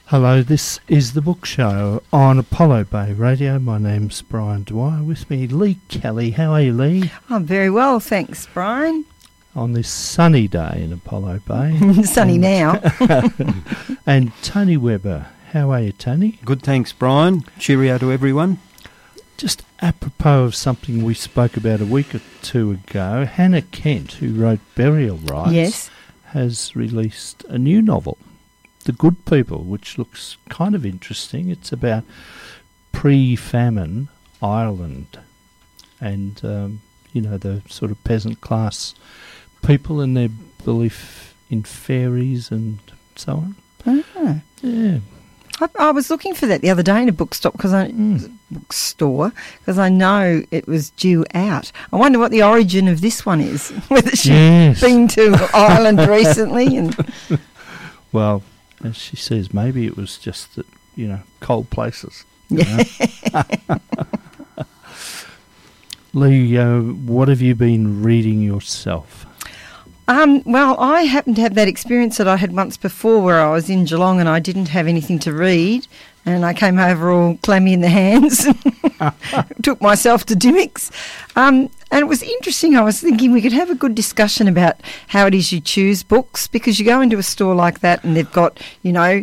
Hello, this is The Book Show on Apollo Bay Radio. My name's Brian Dwyer. With me, Lee Kelly. How are you, Lee? I'm very well, thanks, Brian. On this sunny day in Apollo Bay. Sunny now. And Tony Webber. How are you, Tony? Good, thanks, Brian. Cheerio to everyone. Just apropos of something we spoke about a week or two ago, Hannah Kent, who wrote Burial Rites, Yes. has released a new novel, The Good People, which looks kind of interesting. It's about pre-famine Ireland and, the sort of peasant class people and their belief in fairies and so on. Ah. Yeah. I was looking for that the other day in a bookstore because I know it was due out. I wonder what the origin of this one is. Whether she's been to Ireland recently and well, as she says, maybe it was just that, cold places. Yeah. Lee, what have you been reading yourself? Well, I happened to have that experience that I had once before where I was in Geelong and I didn't have anything to read and I came over all clammy in the hands took myself to Dymocks. And it was interesting. I was thinking we could have a good discussion about how it is you choose books, because you go into a store like that and they've got, they've got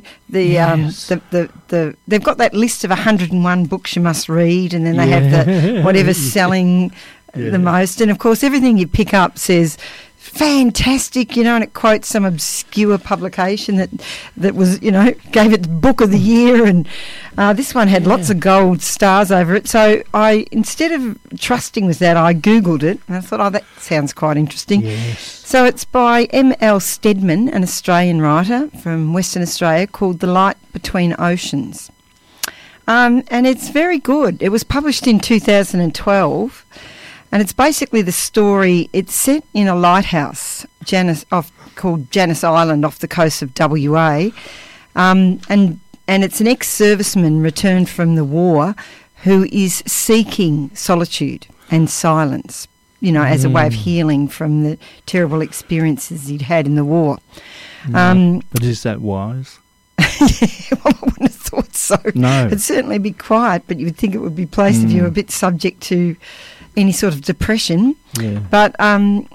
that list of 101 books you must read, and then they have the whatever's selling the most. And, of course, everything you pick up says fantastic, and it quotes some obscure publication that was, gave it the book of the year, and this one had lots of gold stars over it. So I, instead of trusting with that, I Googled it, and I thought, that sounds quite interesting. Yes. So it's by M.L. Stedman, an Australian writer from Western Australia, called The Light Between Oceans. And it's very good. It was published in 2012. And it's basically the story. It's set in a lighthouse, called Janice Island, off the coast of WA, and it's an ex-serviceman returned from the war who is seeking solitude and silence, as a way of healing from the terrible experiences he'd had in the war. But is that wise? Yeah, well, I wouldn't have thought so. No. It'd certainly be quiet, but you would think it would be placed if you were a bit subject to any sort of depression. Yeah. But some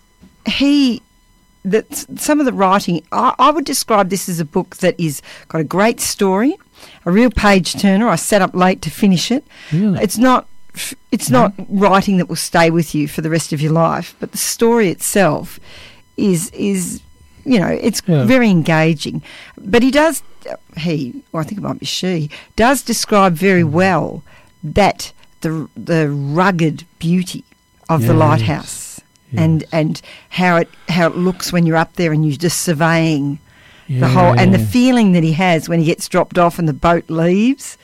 of the writing, I would describe this as a book that is got a great story, a real page turner. I sat up late to finish it. Really? It's not writing that will stay with you for the rest of your life, but the story itself is it's very engaging. But I think it might be she, does describe very well that the rugged beauty of the lighthouse and how it looks when you're up there and you're just surveying the whole, and the feeling that he has when he gets dropped off and the boat leaves.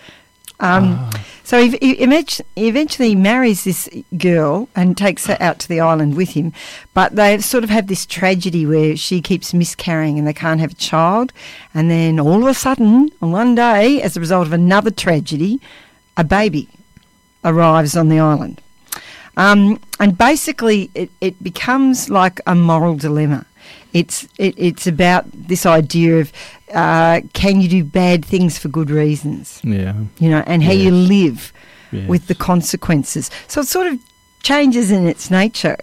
So he eventually marries this girl and takes her out to the island with him, but they sort of have this tragedy where she keeps miscarrying and they can't have a child, and then all of a sudden, on one day, as a result of another tragedy, a baby arrives on the island. And basically it becomes like a moral dilemma. It's about this idea of can you do bad things for good reasons? Yeah. And how you live with the consequences. So it sort of changes in its nature.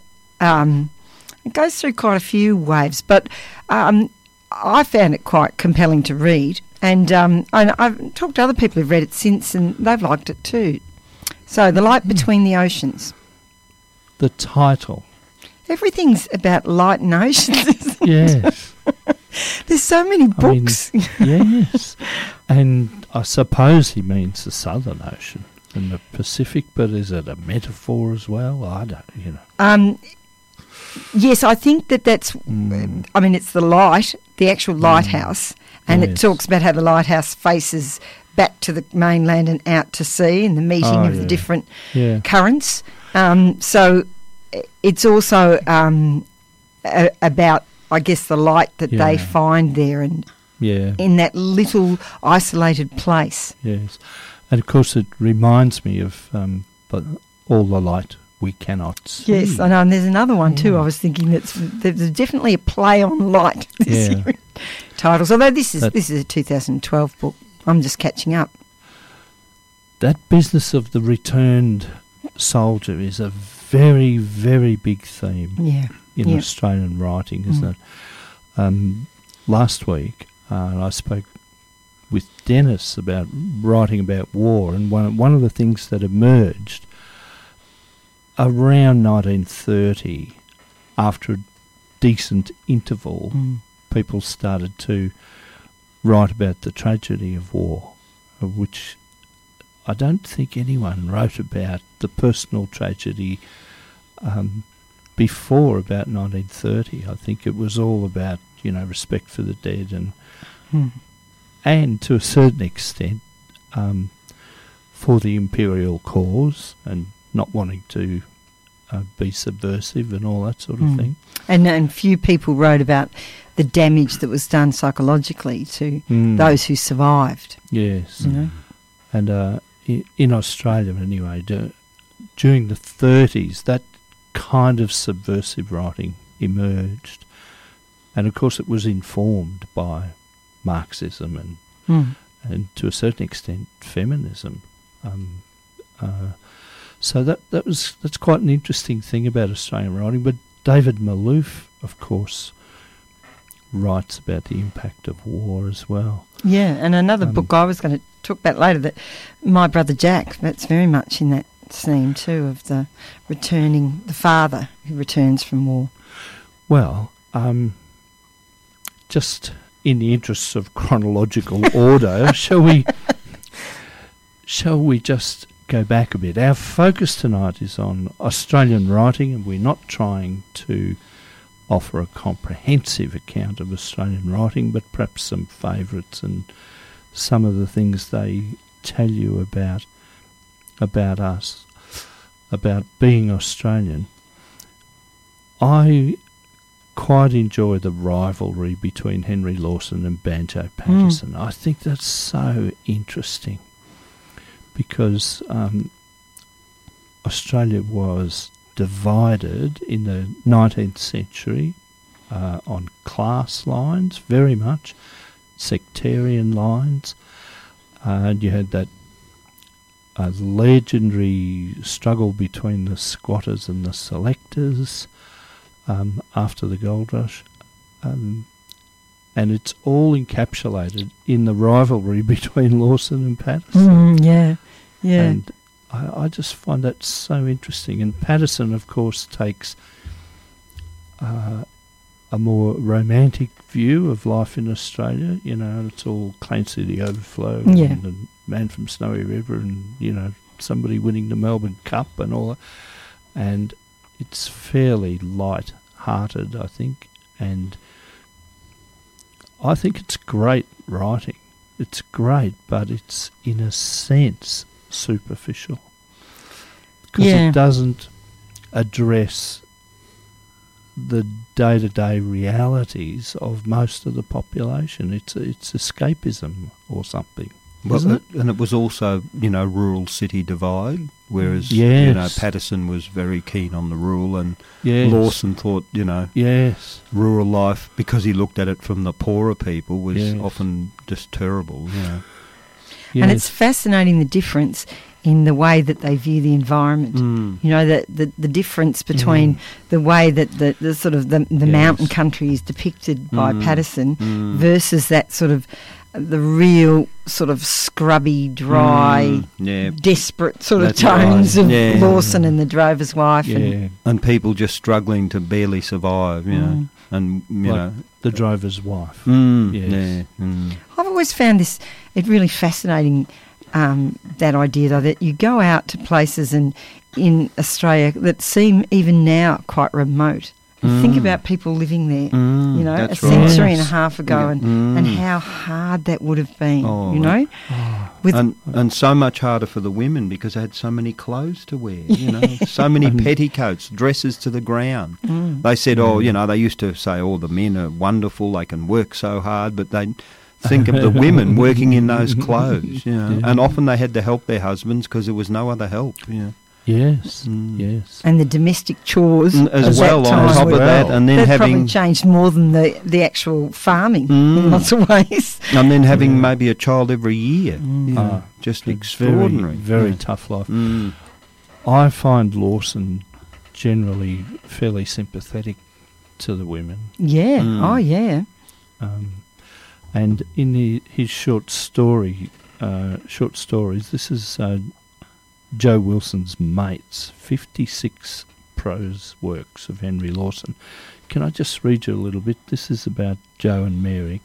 It goes through quite a few waves, but I found it quite compelling to read. And I've talked to other people who've read it since, and they've liked it too. So, The Light Between the Oceans. The title. Everything's about light and oceans, isn't it? Yes. There's so many books. Yes. And I suppose he means the Southern Ocean and the Pacific, but is it a metaphor as well? I don't, Yes, I think that's, it's the light, the actual lighthouse, and it talks about how the lighthouse faces back to the mainland and out to sea, and the meeting of the different currents. So it's also about, I guess, the light that they find there and in that little isolated place. Yes. And, of course, it reminds me of all the light we cannot see. Yes, I know, and there's another one too. I was thinking there's definitely a play on light this year in titles. Although this is a 2012 book. I'm just catching up. That business of the returned soldier is a very, very big theme in Australian writing, isn't it? Last week, I spoke with Dennis about writing about war, and one of the things that emerged around 1930, after a decent interval, people started to write about the tragedy of war, which I don't think anyone wrote about the personal tragedy before about 1930. I think it was all about, respect for the dead and to a certain extent for the imperial cause and not wanting to be subversive and all that sort of thing. And few people wrote about the damage that was done psychologically to those who survived. Yes. And in Australia anyway, during the 30s, that kind of subversive writing emerged. And of course it was informed by Marxism and to a certain extent feminism. So that's quite an interesting thing about Australian writing. But David Malouf, of course, writes about the impact of war as well. Yeah, and another book I was going to talk about later, that My Brother Jack, that's very much in that theme too, of the father who returns from war. Well, just in the interests of chronological order, shall we just go back a bit? Our focus tonight is on Australian writing, and we're not trying to offer a comprehensive account of Australian writing, but perhaps some favourites and some of the things they tell you about us, about being Australian. I quite enjoy the rivalry between Henry Lawson and Banjo Paterson. I think that's so interesting because Australia was divided in the 19th century on class lines, very much sectarian lines, and you had that legendary struggle between the squatters and the selectors after the gold rush, and it's all encapsulated in the rivalry between Lawson and Paterson. Yeah. And I just find that so interesting. And Paterson, of course, takes a more romantic view of life in Australia. It's all Clancy the Overflow and the Man from Snowy River and, somebody winning the Melbourne Cup and all that. And it's fairly light-hearted, I think. And I think it's great writing. It's great, but it's, in a sense, superficial because it doesn't address the day-to-day realities of most of the population. It's escapism or something, isn't it? And it was also, rural city divide, whereas Paterson was very keen on the rural, and Lawson thought, rural life, because he looked at it from the poorer people, was often just terrible. And it's fascinating the difference in the way that they view the environment. The difference between the way that the sort of the mountain country is depicted by Paterson versus that sort of the real sort of scrubby, dry, desperate sort of tones of Lawson and the drover's wife. And people just struggling to barely survive, and the drover's wife. I've always found it really fascinating, that idea though, that you go out to places in Australia that seem even now quite remote. Think about people living there, a century and a half ago, and how hard that would have been, and so much harder for the women because they had so many clothes to wear, so many petticoats, dresses to the ground. They said, they used to say, the men are wonderful, they can work so hard, but they think of the women working in those clothes, and often they had to help their husbands because there was no other help. Yes, yes. And the domestic chores as well on top of that, and then having probably changed more than the actual farming in lots of ways. And then having maybe a child every year, just extraordinary, very tough life. I find Lawson generally fairly sympathetic to the women. Yeah. Oh, yeah. And in his short stories, this is Joe Wilson's Mates, 56 prose works of Henry Lawson. Can I just read you a little bit? This is about Joe and Mary.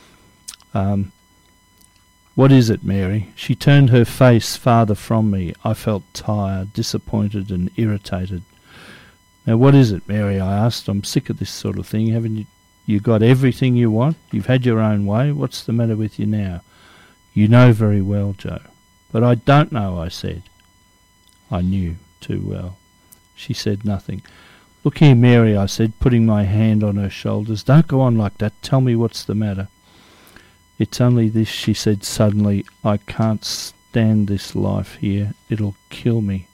What is it, Mary? She turned her face farther from me. I felt tired, disappointed and irritated. Now, what is it, Mary? I asked. I'm sick of this sort of thing. Haven't you got everything you want? You've had your own way. What's the matter with you now? You know very well, Joe. But I don't know, I said. I knew too well. She said nothing. Look here, Mary, I said, putting my hand on her shoulders. Don't go on like that. Tell me what's the matter. It's only this, she said suddenly. I can't stand this life here. It'll kill me.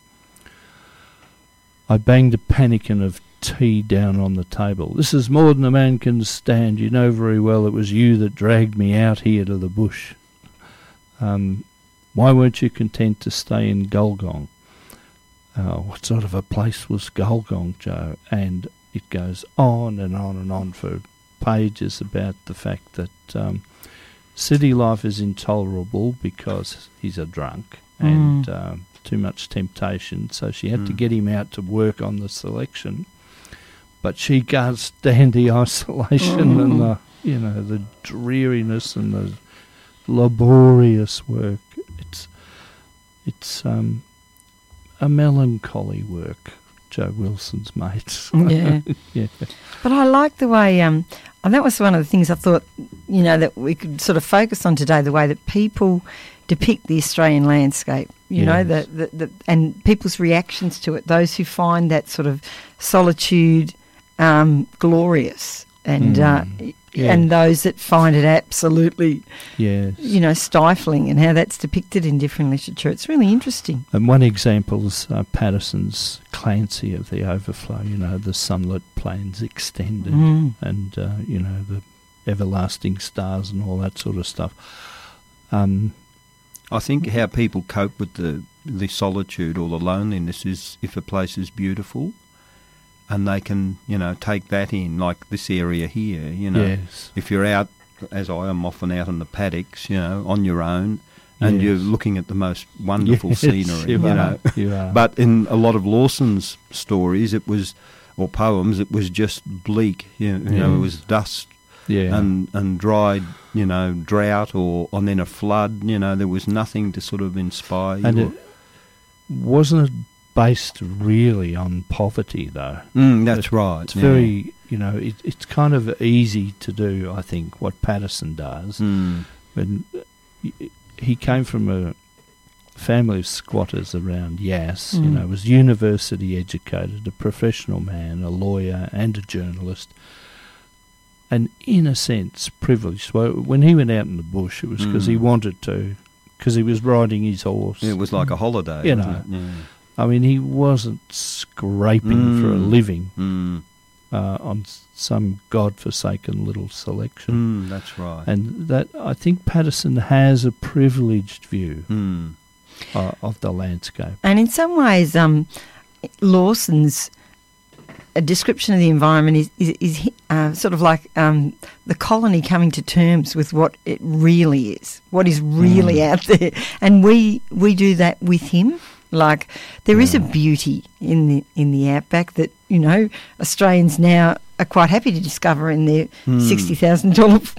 I banged a pannikin of tea down on the table. This is more than a man can stand. You know very well it was you that dragged me out here to the bush. Why weren't you content to stay in Gulgong? What sort of a place was Gulgong, Joe? And it goes on and on and on for pages about the fact that city life is intolerable because he's a drunk and too much temptation. So she had to get him out to work on the selection. But she can't stand the isolation and the dreariness and the laborious work. It's a melancholy work, Joe Wilson's Mates. Yeah. Yeah. But I like the way, and that was one of the things I thought, that we could sort of focus on today, the way that people depict the Australian landscape, and people's reactions to it, those who find that sort of solitude glorious and those that find it absolutely, stifling, and how that's depicted in different literature. It's really interesting. And one example is Patterson's Clancy of the Overflow, the sunlit plains extended and, the everlasting stars and all that sort of stuff. I think how people cope with the solitude or the loneliness is if a place is beautiful, and they can, take that in, like this area here, Yes. If you're out, as I am often out in the paddocks, on your own, and you're looking at the most wonderful scenery, You are. But in a lot of Lawson's stories, or poems, it was just bleak, it was dust and dried, drought and then a flood, there was nothing to sort of inspire you. And it wasn't based really on poverty, though. That's right. It's very, it's kind of easy to do, I think, what Patterson does. When he came from a family of squatters around Yass, was university educated, a professional man, a lawyer and a journalist, and in a sense privileged. Well, when he went out in the bush, it was because he wanted to, because he was riding his horse. It was like a holiday, wasn't it? Yeah. I mean, he wasn't scraping for a living on some godforsaken little selection. That's right. And that, I think Patterson has a privileged view of the landscape. And in some ways, Lawson's description of the environment is sort of like the colony coming to terms with what it really is, what is really out there. And we do that with him. Like, there is a beauty in the outback that, Australians now are quite happy to discover in their $60,000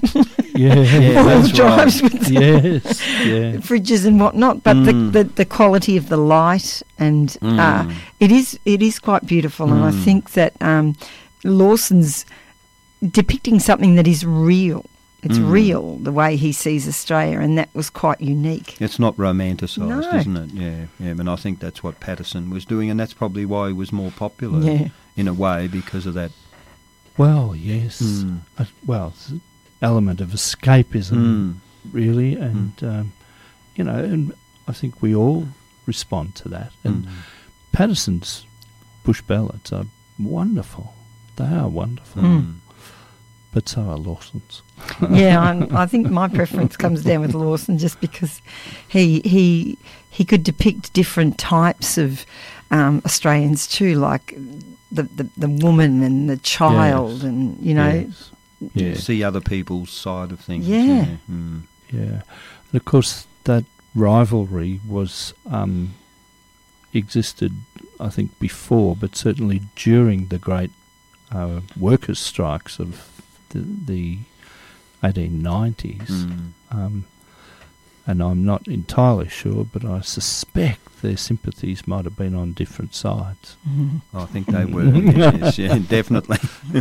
drives with fridges and whatnot. But the quality of the light and it is quite beautiful. And I think that Lawson's depicting something that is real. It's real, the way he sees Australia, and that was quite unique. It's not romanticised, isn't it? Yeah. And I think that's what Patterson was doing, and that's probably why he was more popular in a way, because of that. Well, yes. It's an element of escapism, really, and, and I think we all respond to that. And Paterson's bush ballads are wonderful. They are wonderful. But so are Lawson's. Yeah, I think my preference comes down with Lawson just because he could depict different types of Australians too, like the woman and the child, and see other people's side of things. Yeah. And of course that rivalry was existed, I think, before, but certainly during the great workers' strikes of the 1890s. And I'm not entirely sure, but I suspect their sympathies might have been on different sides. I think they were. Yes, definitely.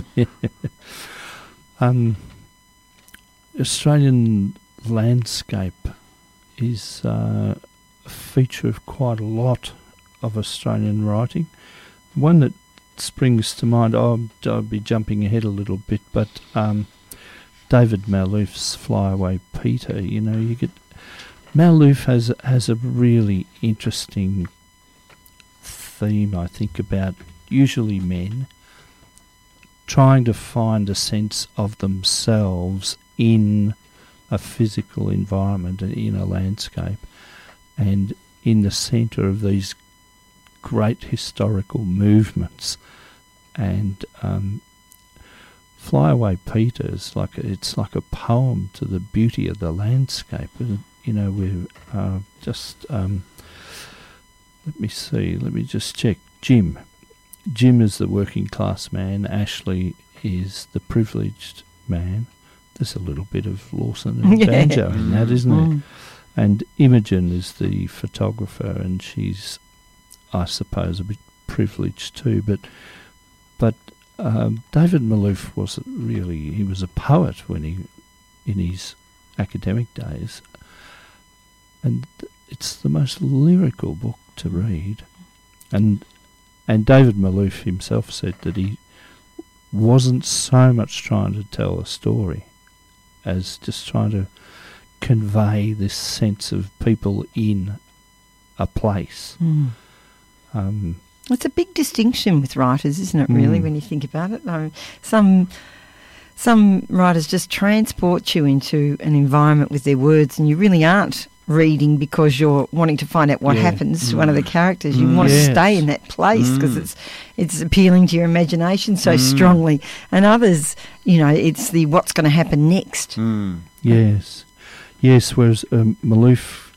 Australian landscape is a feature of quite a lot of Australian writing. One that springs to mind, I'll be jumping ahead a little bit, but David Malouf's Fly Away Peter, you get... Malouf has a really interesting theme, I think, about usually men trying to find a sense of themselves in a physical environment, in a landscape, and in the centre of these great historical movements. And Fly Away Peter is it's like a poem to the beauty of the landscape. We're just... let me just check. Jim is the working class man. Ashley is the privileged man. There's a little bit of Lawson and banjo in that, isn't it? And Imogen is the photographer, and she's, I suppose, a bit privileged too. But David Malouf wasn't really... He was a poet in his academic days, and it's the most lyrical book to read. And David Malouf himself said that he wasn't so much trying to tell a story as just trying to convey this sense of people in a place. It's a big distinction with writers, isn't it, really, when you think about it? Some writers just transport you into an environment with their words, and you really aren't reading because you're wanting to find out what happens to one of the characters. You want to stay in that place because it's appealing to your imagination so strongly. And others, it's the what's going to happen next. Yes, whereas Malouf,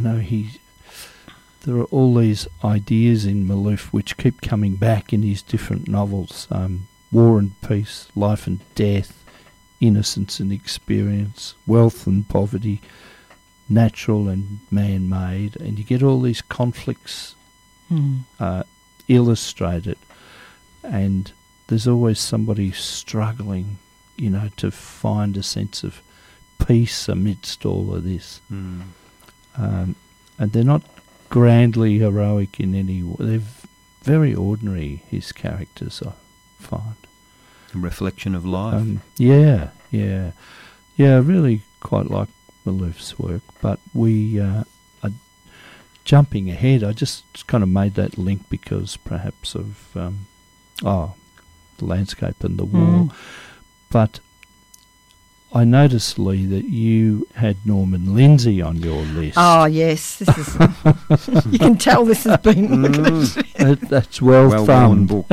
there are all these ideas in Malouf which keep coming back in his different novels. War and Peace, Life and Death, Innocence and Experience, Wealth and Poverty, Natural and Man-Made, and you get all these conflicts illustrated, and there's always somebody struggling, to find a sense of peace amidst all of this. And they're not grandly heroic in any way. They're very ordinary, his characters, I find. A reflection of life. Yeah, I really quite like Malouf's work, but we are jumping ahead. I just kind of made that link because perhaps of the landscape and the war. But I noticed, Lee, that you had Norman Lindsay on your list. Oh, yes. This is you can tell this has been... That's well thumbed. Book.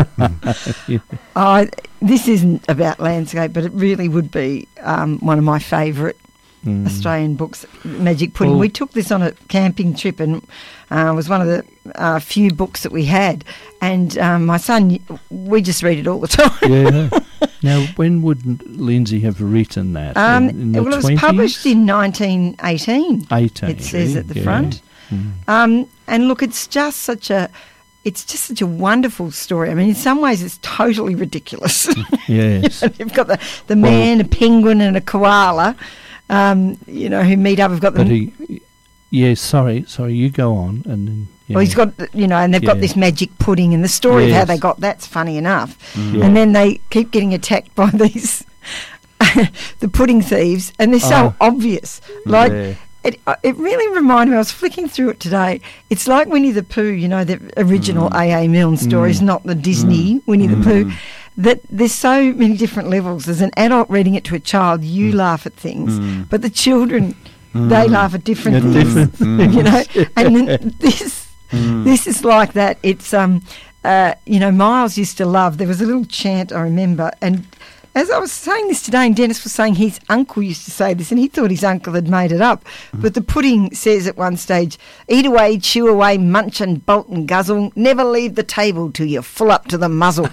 This isn't about landscape, but it really would be one of my favourite Australian books, Magic Pudding. Well, we took this on a camping trip, and it was one of the few books that we had. And my son, we just read it all the time. Yeah. Now, when would Lindsay have written that? In the 20s? It was published in 1918. It says at the front. And look, it's just such a wonderful story. I mean, in some ways, it's totally ridiculous. Yes. You've got the man, a penguin, and a koala. Who meet up. We've got them. Sorry, you go on, and then. Well, he's got, and they've got this magic pudding, and the story of how they got that's funny enough. And then they keep getting attacked by these the pudding thieves, and they're so obvious. it really reminded me, I was flicking through it today, it's like Winnie the Pooh, you know, the original A.A. Milne stories, not the Disney Winnie the Pooh, that there's so many different levels. As an adult reading it to a child, you laugh at things, but the children, they laugh at different things, you know, and then this is like that. It's, you know, Miles used to love, there was a little chant I remember, and as I was saying this today, and Dennis was saying his uncle used to say this, and he thought his uncle had made it up. But the pudding says at one stage, eat away, chew away, munch and bolt and guzzle, never leave the table till you're full up to the muzzle.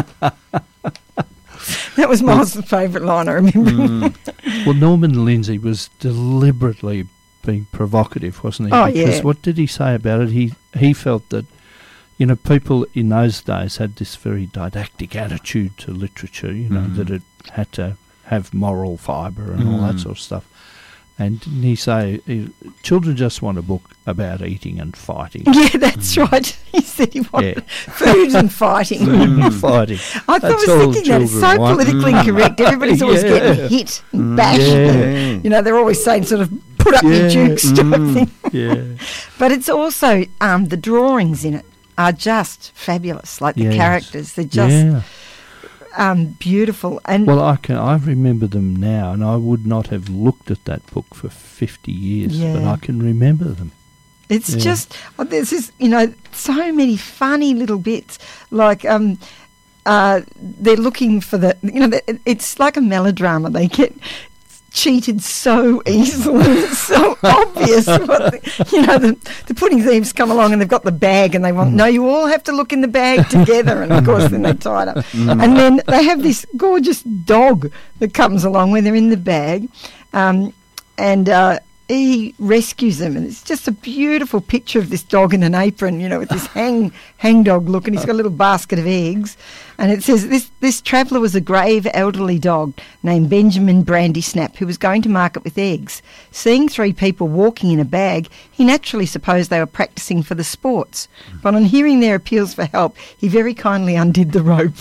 That was Miles' favourite line, I remember. Well, Norman Lindsay was deliberately being provocative, wasn't he? Oh, because what did he say about it? He felt that, you know, people in those days had this very didactic attitude to literature, you know, that it had to have moral fibre and all that sort of stuff. And didn't he say, children just want a book about eating and fighting? Yeah, that's right. He said he wanted food and fighting. Food and fighting. I was thinking that it's so politically correct. Everybody's always getting hit and bashed. And, you know, they're always saying sort of, put up your dukes type thing. But it's also the drawings in it are just fabulous, like the characters. They're just beautiful. And well, I remember them now, and I would not have looked at that book for 50 years, but I can remember them. It's just, there's this, you know, so many funny little bits, like they're looking for the, you know, it's like a melodrama. They get cheated so easily. It's so obvious. You know, the pudding thieves come along and they've got the bag and they want, no, you all have to look in the bag together. And, of course, then they tie it up. And then they have this gorgeous dog that comes along when they're in the bag. And he rescues them. And it's just a beautiful picture of this dog in an apron, you know, with this hang dog look. And he's got a little basket of eggs. And it says, this traveller was a grave elderly dog named Benjamin Brandysnap, who was going to market with eggs. Seeing 3 people walking in a bag, he naturally supposed they were practising for the sports. But on hearing their appeals for help, he very kindly undid the rope.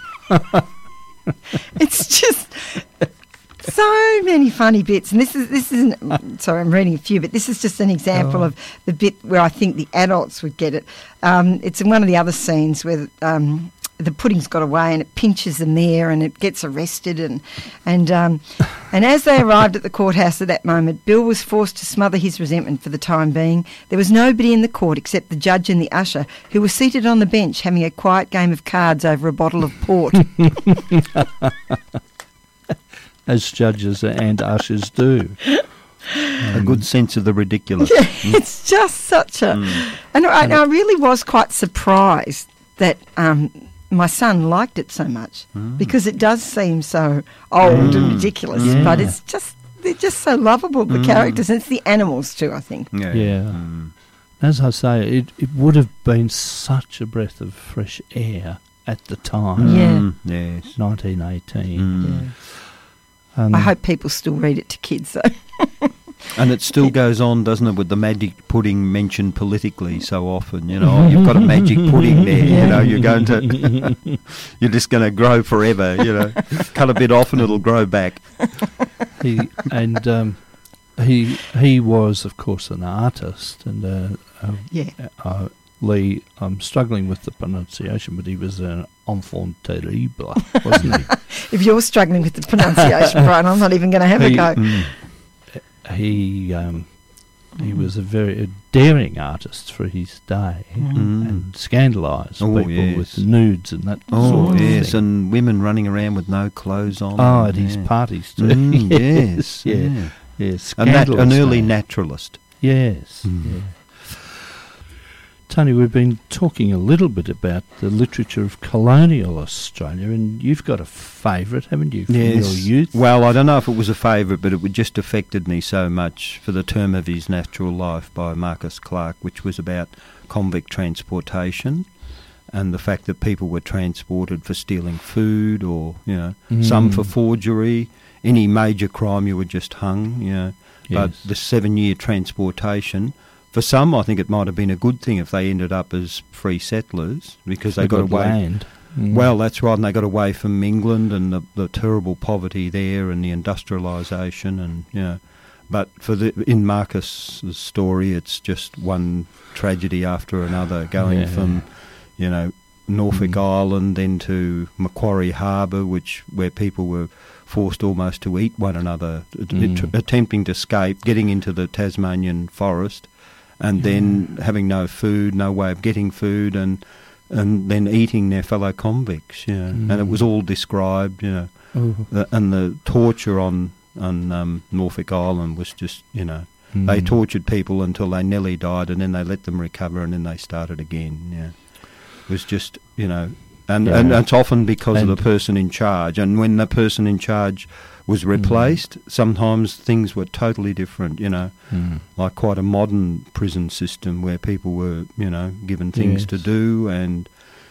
It's just so many funny bits. And this isn't, sorry, I'm reading a few, but this is just an example of the bit where I think the adults would get it. It's in one of the other scenes where the pudding's got away and it pinches them there and it gets arrested and as they arrived at the courthouse at that moment, Bill was forced to smother his resentment for the time being. There was nobody in the court except the judge and the usher, who were seated on the bench having a quiet game of cards over a bottle of port. As judges and ushers do. A good sense of the ridiculous. Yeah, it's just such a... And I really was quite surprised that my son liked it so much because it does seem so old and ridiculous, but they're just so lovable, the characters. And it's the animals too, I think. As I say, it would have been such a breath of fresh air at the time. Yes. 1918. I hope people still read it to kids, though. And it still goes on, doesn't it, with the magic pudding mentioned politically so often, you know, you've got a magic pudding there, you know, you're going to, you're just going to grow forever, you know, cut a bit off and it'll grow back. He was, of course, an artist, and Lee, I'm struggling with the pronunciation, but he was an enfant terrible, wasn't he? If you're struggling with the pronunciation, Brian, I'm not even going to have a go. He was a very daring artist for his day and scandalised people with nudes and that sort of thing. And women running around with no clothes on. Oh, at his parties too. Yes. An early naturalist. Yes. Tony, we've been talking a little bit about the literature of colonial Australia, and you've got a favourite, haven't you, from your youth? Well, I don't know if it was a favourite, but it just affected me so much, For the Term of His Natural Life by Marcus Clarke, which was about convict transportation and the fact that people were transported for stealing food or, you know, some for forgery. Any major crime you were just hung, you know. But the 7-year transportation... For some, I think it might have been a good thing if they ended up as free settlers because they got away. Land. Well, that's right, and they got away from England and the terrible poverty there and the industrialisation and, you know. But in Marcus's story, it's just one tragedy after another, going from, Norfolk Island, then to Macquarie Harbour, where people were forced almost to eat one another, attempting to escape, getting into the Tasmanian forest, and then having no food, no way of getting food, and then eating their fellow convicts. And it was all described, and the torture on Norfolk Island was just, they tortured people until they nearly died, and then they let them recover, and then they started again. It was just, and it's often because of the person in charge. And when the person in charge was replaced, sometimes things were totally different, like quite a modern prison system where people were, given things to do and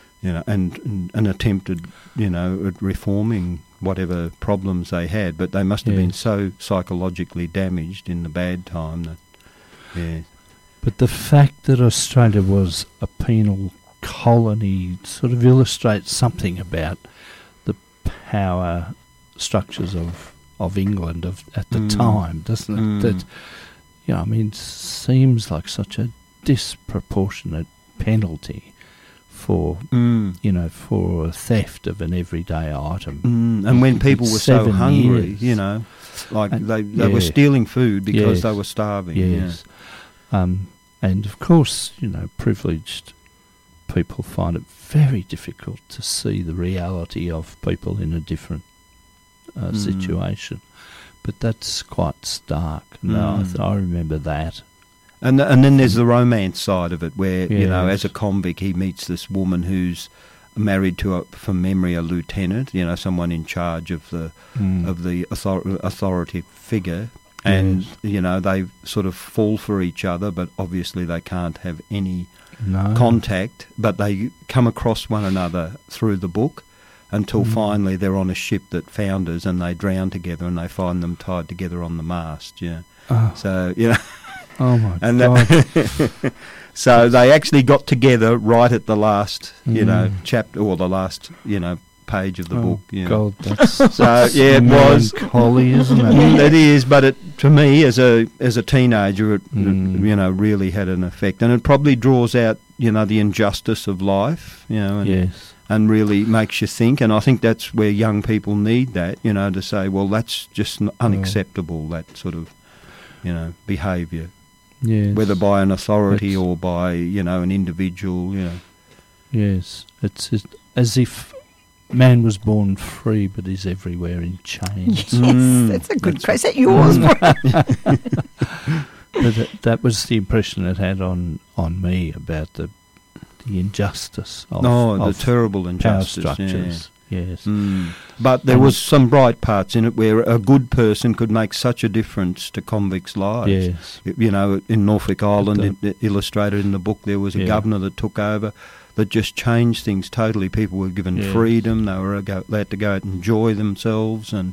attempted, at reforming whatever problems they had. But they must have been so psychologically damaged in the bad time that, But the fact that Australia was a penal colony sort of illustrates something about the power structures of England at the time, doesn't it? That, seems like such a disproportionate penalty for, for theft of an everyday item. And when people were so hungry, they were stealing food because they were starving. Yes. And of course, privileged people find it very difficult to see the reality of people in a different situation. But that's quite stark. I remember that. And then there's the romance side of it where, as a convict, he meets this woman who's married to, from memory, a lieutenant, someone in charge of the authority figure. And, they sort of fall for each other, but obviously they can't have any contact, but they come across one another through the book until finally they're on a ship that founders and they drown together and they find them tied together on the mast. So, Oh my God. So they actually got together right at the last, chapter or the last, page of the book. God, that's so it was melancholy, isn't it? It is, but to me as a teenager, it really had an effect, and it probably draws out the injustice of life, and really makes you think. And I think that's where young people need that, to say, well, that's just unacceptable. That sort of behaviour, whether by an authority or by an individual. Yes, it's as if man was born free, but is everywhere in chains. Yes, that's a good question. Is that yours? But that was the impression it had on me about the injustice of the terrible injustice. Power structures. Yes. But there was some bright parts in it where a good person could make such a difference to convicts' lives. Yes. In Norfolk Island, illustrated in the book, there was a governor that took over that just changed things totally. People were given freedom. They were allowed to go out and enjoy themselves. And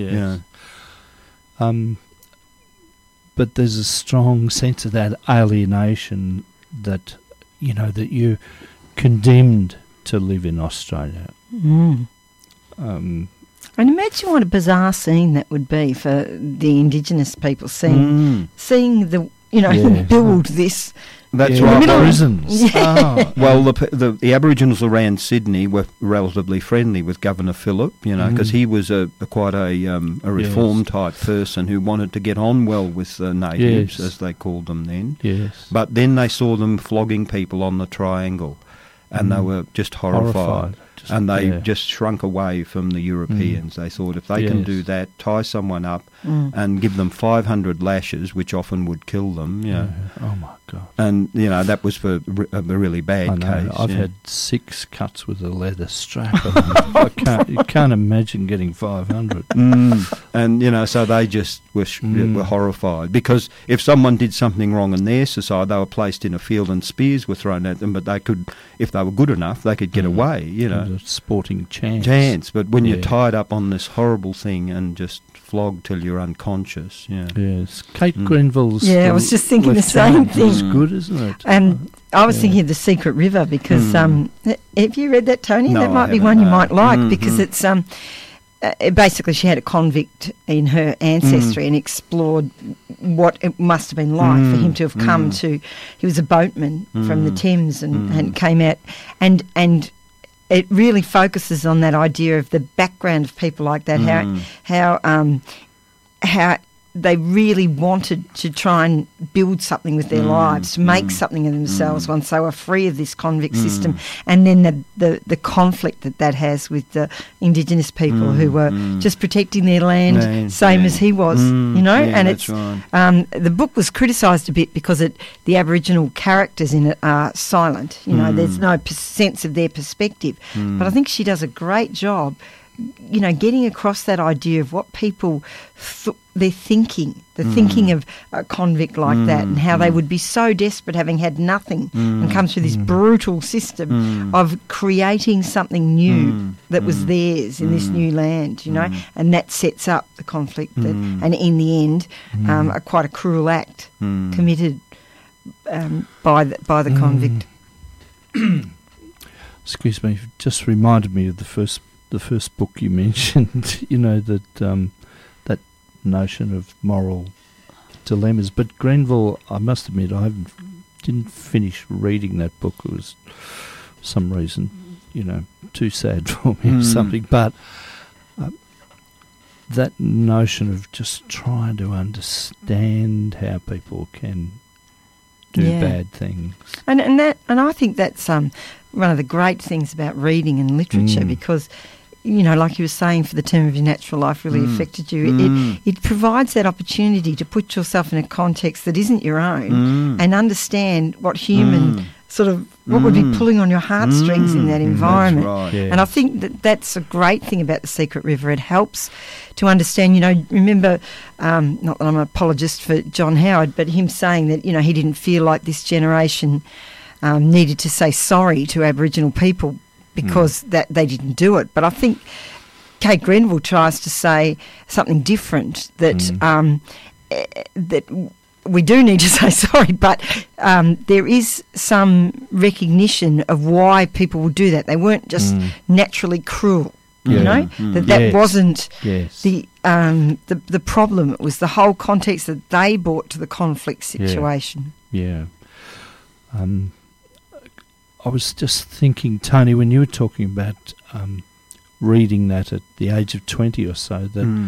but there's a strong sense of that alienation that, that you're condemned to live in Australia. And imagine what a bizarre scene that would be for the Indigenous people, seeing the build this. That's right. Prisons. Well, the Aboriginals around Sydney were relatively friendly with Governor Phillip, because he was quite a reform type person who wanted to get on well with the natives, as they called them then. Yes. But then they saw them flogging people on the Triangle, and they were just horrified. And they just shrunk away from the Europeans. They thought if they can do that, tie someone up and give them 500 lashes, which often would kill them. Oh, my God. And, that was for a really bad case. I've had 6 cuts with a leather strap. You can't imagine getting 500. And, so they just were horrified. Because if someone did something wrong in their society, they were placed in a field and spears were thrown at them, but they could, if they were good enough, they could get away, A sporting chance. But when you're tied up on this horrible thing and just flogged till you're unconscious. Yes. Kate Grenville's... I was just thinking the same thing. It's good, isn't it? And I was thinking of The Secret River because... have you read that, Tony? No, that might be one you might like because it's... basically she had a convict in her ancestry and explored what it must have been like for him to have come to. He was a boatman from the Thames and came out and it really focuses on that idea of the background of people like that, how they really wanted to try and build something with their lives, to make something of themselves once they were free of this convict system, and then the conflict that has with the Indigenous people who were just protecting their land, same as he was, you know. And it's the book was criticised a bit because the Aboriginal characters in it are silent. You know, there's no sense of their perspective. But I think she does a great job, you know, getting across that idea of what people they're thinking, the thinking of a convict like that, and how they would be so desperate, having had nothing, and come through this brutal system of creating something new that was theirs in this new land, you know, and that sets up the conflict, and in the end, quite a cruel act committed by the convict. Excuse me, just reminded me of the first book you mentioned, you know, that that notion of moral dilemmas. But Grenville, I must admit, didn't finish reading that book. It was, for some reason, you know, too sad for me or something. But that notion of just trying to understand how people can do bad things, and I think that's one of the great things about reading and literature, because, you know, like you were saying, for the term of your natural life really affected you. It provides that opportunity to put yourself in a context that isn't your own and understand what human sort of, what would be pulling on your heartstrings in that environment. That's right. And I think that's a great thing about The Secret River. It helps to understand, you know, remember, not that I'm an apologist for John Howard, but him saying that, you know, he didn't feel like this generation needed to say sorry to Aboriginal people because that they didn't do it. But I think Kate Grenville tries to say something different, that that we do need to say sorry, but there is some recognition of why people would do that. They weren't just naturally cruel, you know, that wasn't the problem. It was the whole context that they brought to the conflict situation. I was just thinking, Tony, when you were talking about reading that at the age of 20 or so, that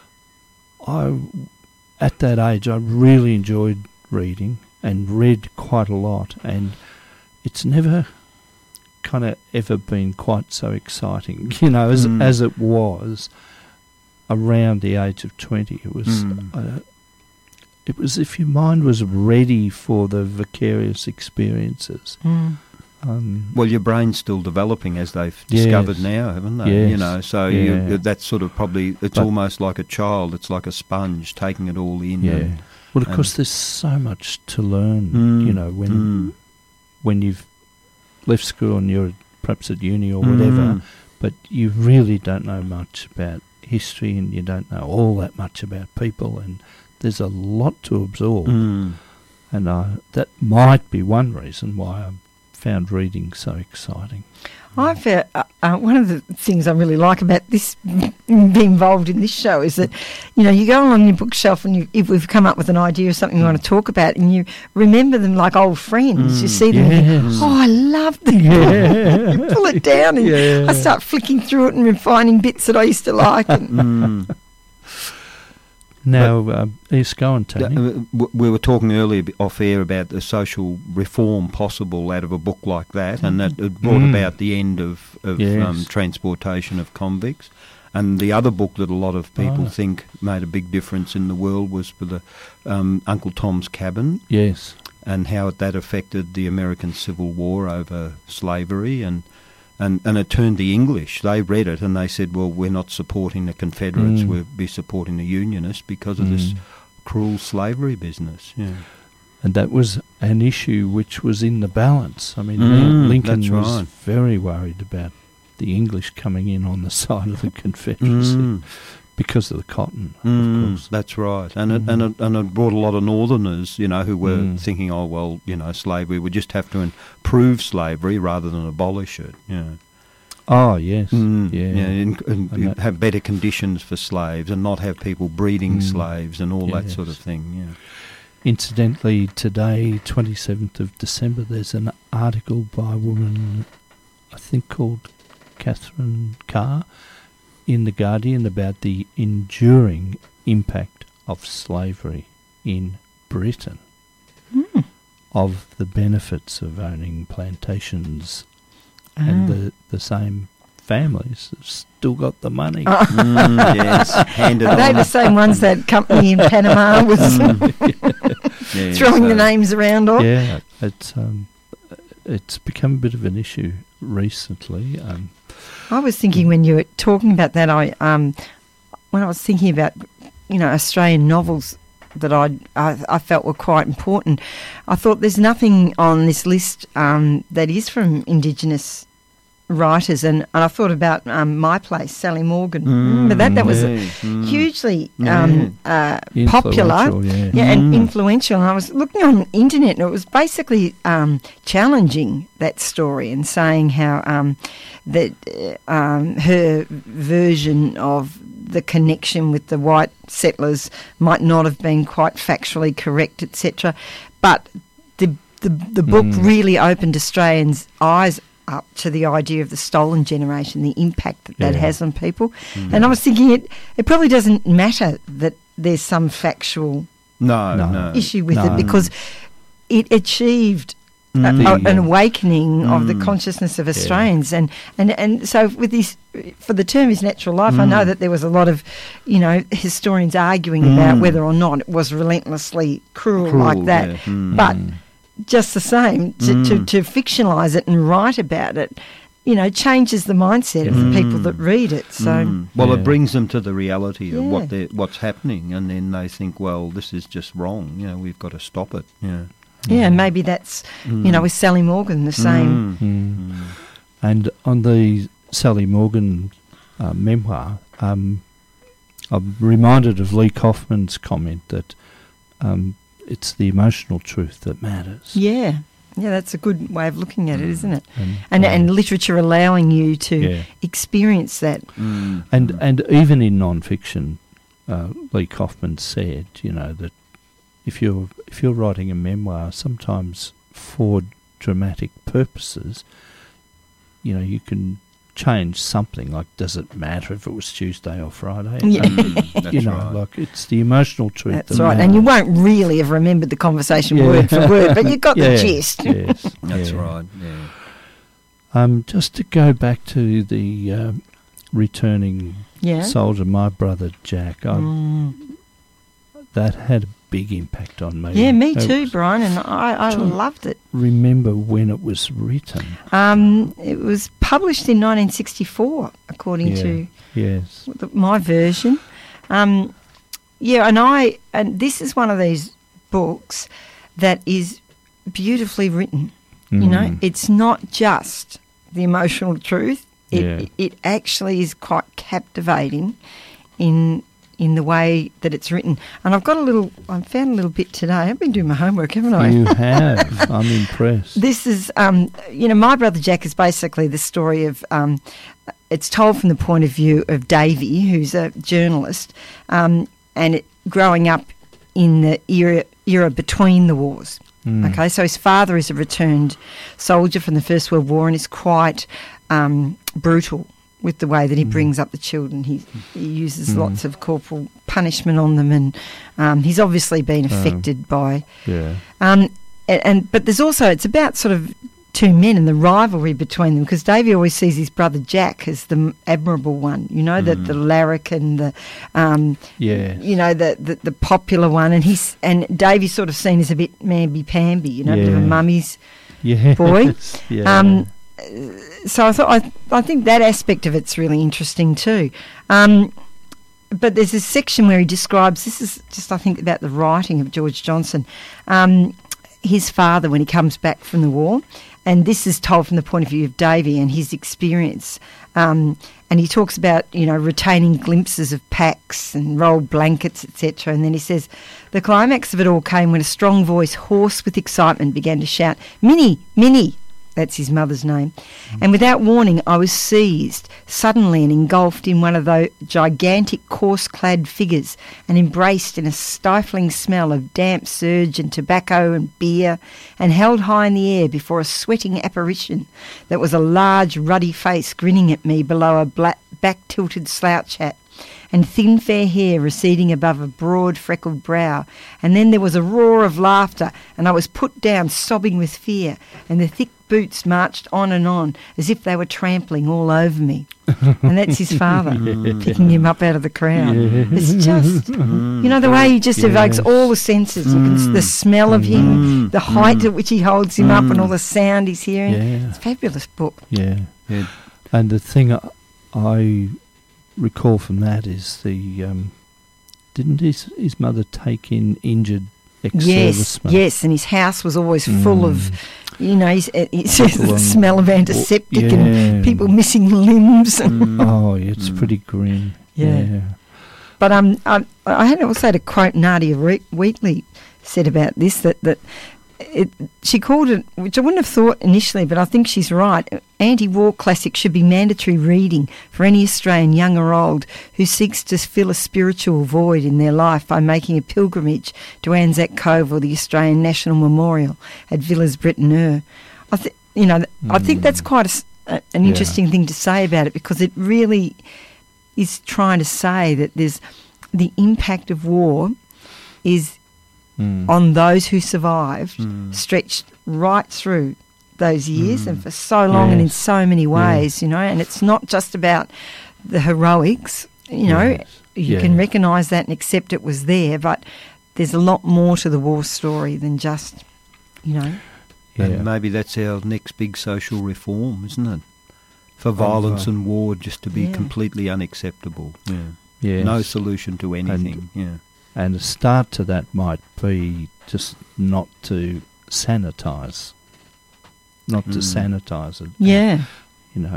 at that age I really enjoyed reading and read quite a lot, and it's never kind of ever been quite so exciting, you know, as it was around the age of 20. It was it was if your mind was ready for the vicarious experiences. Well, your brain's still developing, as they've discovered now, haven't they? Yes. You know, so that's sort of probably, it's almost like a child. It's like a sponge taking it all in. Yeah. Well, of course, there's so much to learn. You know, when you've left school and you're perhaps at uni or whatever, but you really don't know much about history, and you don't know all that much about people, and there's a lot to absorb. And that might be one reason why I found reading so exciting. I found one of the things I really like about this, being involved in this show, is that, you know, you go on your bookshelf and if we've come up with an idea of something you want to talk about, and you remember them like old friends. You see them and think, oh, I love them. You pull it down and I start flicking through it and finding bits that I used to like. And Now, yes, go on, Tony. We were talking earlier off air about the social reform possible out of a book like that, and that it brought about the end of transportation of convicts. And the other book that a lot of people think made a big difference in the world was for the Uncle Tom's Cabin. Yes. And how that affected the American Civil War over slavery, and it turned the English. They read it and they said, well, we're not supporting the Confederates, we'll be supporting the Unionists because of this cruel slavery business. Yeah. And that was an issue which was in the balance. I mean, Lincoln was very worried about the English coming in on the side of the Confederacy because of the cotton, of course. That's right. And it brought a lot of Northerners, you know, who were thinking, oh, well, you know, slavery, we just have to improve slavery rather than abolish it. Yeah. Oh, yes. And have better conditions for slaves and not have people breeding slaves and all that sort of thing, yeah. Incidentally, today, 27th of December, there's an article by a woman, I think called Catherine Carr, in The Guardian about the enduring impact of slavery in Britain, of the benefits of owning plantations, and the same families have still got the money. Yes, handed Are they the same ones that company in Panama was throwing the names around on? Yeah, it's become a bit of an issue recently. I was thinking when you were talking about that, when I was thinking about Australian novels that I felt were quite important, I thought there's nothing on this list that is from Indigenous writers, and I thought about My Place, Sally Morgan. Remember that? That was hugely popular and influential. And I was looking on the internet, and it was basically challenging that story and saying how that her version of the connection with the white settlers might not have been quite factually correct, etc. But the book really opened Australians' eyes up to the idea of the stolen generation, the impact that has on people. And I was thinking it probably doesn't matter that there's some factual issue with it, because it achieved an awakening of the consciousness of Australians. And so with this, for the term is natural life, I know that there was a lot of, historians arguing about whether or not it was relentlessly cruel like that. But just the same, to fictionalise it and write about it, changes the mindset of the people that read it. So, it brings them to the reality of what's happening, and then they think, well, this is just wrong. We've got to stop it. Yeah, and maybe that's with Sally Morgan the same. And on the Sally Morgan memoir, I'm reminded of Lee Kaufman's comment that it's the emotional truth that matters. Yeah, that's a good way of looking at it, isn't it? And literature allowing you to experience that. And even in non-fiction, Lee Kaufman said, that if you're writing a memoir, sometimes for dramatic purposes, you can change something. Like, does it matter if it was Tuesday or Friday? That's right. Like, it's the emotional truth. That's right. And you won't really have remembered the conversation word for word, but you got the gist. Yes, that's right. Yeah. Just to go back to the returning soldier, my brother Jack, that had a big impact on me. Yeah, me too, Brian, and I loved it. Remember when it was written? It was published in 1964, according to my version. And this is one of these books that is beautifully written. It's not just the emotional truth. It actually is quite captivating in the way that it's written. And I found a little bit today. I've been doing my homework, haven't I? You have. I'm impressed. This is, My Brother Jack is basically the story of, it's told from the point of view of Davy, who's a journalist, growing up in the era between the wars. Okay, so his father is a returned soldier from the First World War and is quite brutal with the way that he brings up the children. He uses lots of corporal punishment on them, and he's obviously been affected by... But there's also... It's about sort of two men and the rivalry between them, because Davy always sees his brother Jack as the admirable one, the larrikin, the the popular one, and Davy's sort of seen as a bit mamby-pamby, a bit of a mummy's boy. So I think that aspect of it's really interesting too. But there's a section where he describes, this is just I think about the writing of George Johnson, his father when he comes back from the war, and this is told from the point of view of Davy and his experience. And he talks about, retaining glimpses of packs and rolled blankets, etc. And then he says, the climax of it all came when a strong voice, hoarse with excitement, began to shout, "Minnie, Minnie!" that's his mother's name, and without warning I was seized suddenly and engulfed in one of those gigantic coarse-clad figures and embraced in a stifling smell of damp serge and tobacco and beer, and held high in the air before a sweating apparition that was a large ruddy face grinning at me below a black back-tilted slouch hat, and thin fair hair receding above a broad freckled brow. And then there was a roar of laughter, and I was put down sobbing with fear, and the thick boots marched on and on as if they were trampling all over me. And that's his father picking him up out of the crowd. It's just, you know, the way he just evokes all the senses. You can, the smell of him, the height at which he holds him up, and all the sound he's hearing. It's a fabulous book. And the thing I recall from that is the didn't his mother take in injured ex-servicemen? Yes, and his house was always full of, you know, he says the smell of antiseptic and people missing limbs. It's pretty grim. But I had also to quote Nadia Wheatley said about this that she called it, which I wouldn't have thought initially, but I think she's right, anti-war classics should be mandatory reading for any Australian, young or old, who seeks to fill a spiritual void in their life by making a pilgrimage to Anzac Cove or the Australian National Memorial at Villas Bretonneux. I think that's quite an interesting thing to say about it, because it really is trying to say that there's the impact of war is on those who survived, stretched right through those years and for so long and in so many ways, you know, and it's not just about the heroics, you know, you can recognise that and accept it was there, but there's a lot more to the war story than just, you know. And maybe that's our next big social reform, isn't it? For violence and war just to be completely unacceptable. No solution to anything. And a start to that might be just not to sanitise. Not to sanitise it. You know,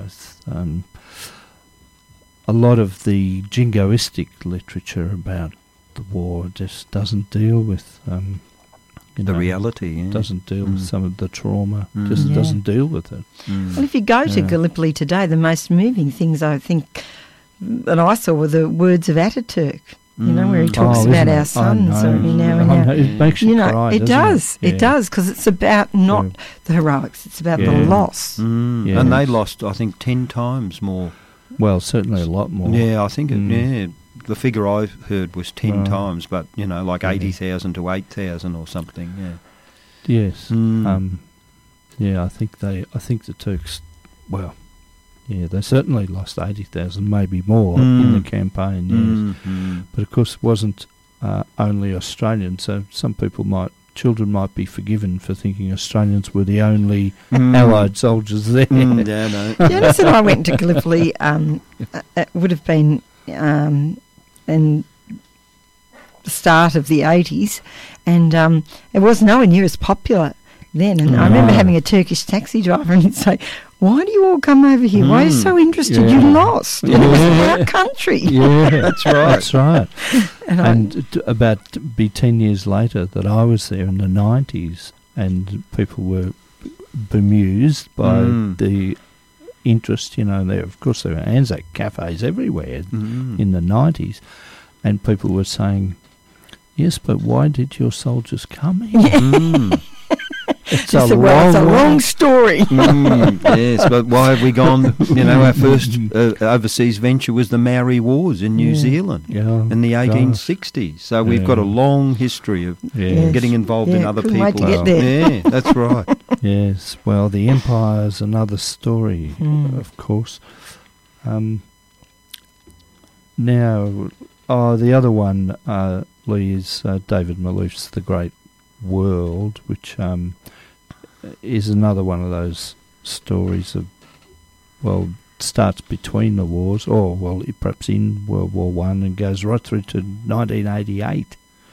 a lot of the jingoistic literature about the war just doesn't deal with the reality. Doesn't deal with some of the trauma. Just doesn't deal with it. Well, if you go to Gallipoli today, the most moving things I think that I saw were the words of Ataturk. You know, where he talks about our sons every now and now. It makes you cry, it does. It does, because it's about not the heroics, it's about the loss. And they lost, I think, 10 times more. Well, certainly a lot more. Yeah, I think, the figure I heard was 10 times, but, you know, like 80,000 to 8,000 or something, Yes. I think the Turks, well... Yeah, they certainly lost 80,000, maybe more, in the campaign, But of course it wasn't only Australians, so some children might be forgiven for thinking Australians were the only Allied soldiers there. Janice and I went to Gallipoli, it would have been in the start of the 80s, and it was nowhere near as popular then. And I remember having a Turkish taxi driver, and he'd say, "Why do you all come over here? Why are you so interested? You lost. It was our country." That's right. That's right. And about 10 years later that I was there in the 90s, and people were bemused by the interest, you know. Of course, there were Anzac cafes everywhere in the 90s, and people were saying, "Yes, but why did your soldiers come here?" It's a long story. Yes, but why have we gone? You know, our first overseas venture was the Maori Wars in New Zealand in the 1860s. So we've got a long history of getting involved in other people's. Wait to get there. Yeah, that's right. Yes, well, the Empire's another story, of course. Now, the other one, Lee, is David Malouf's The Great World, which is another one of those stories of, well, starts between the wars, or, well, perhaps in World War One, and goes right through to 1988.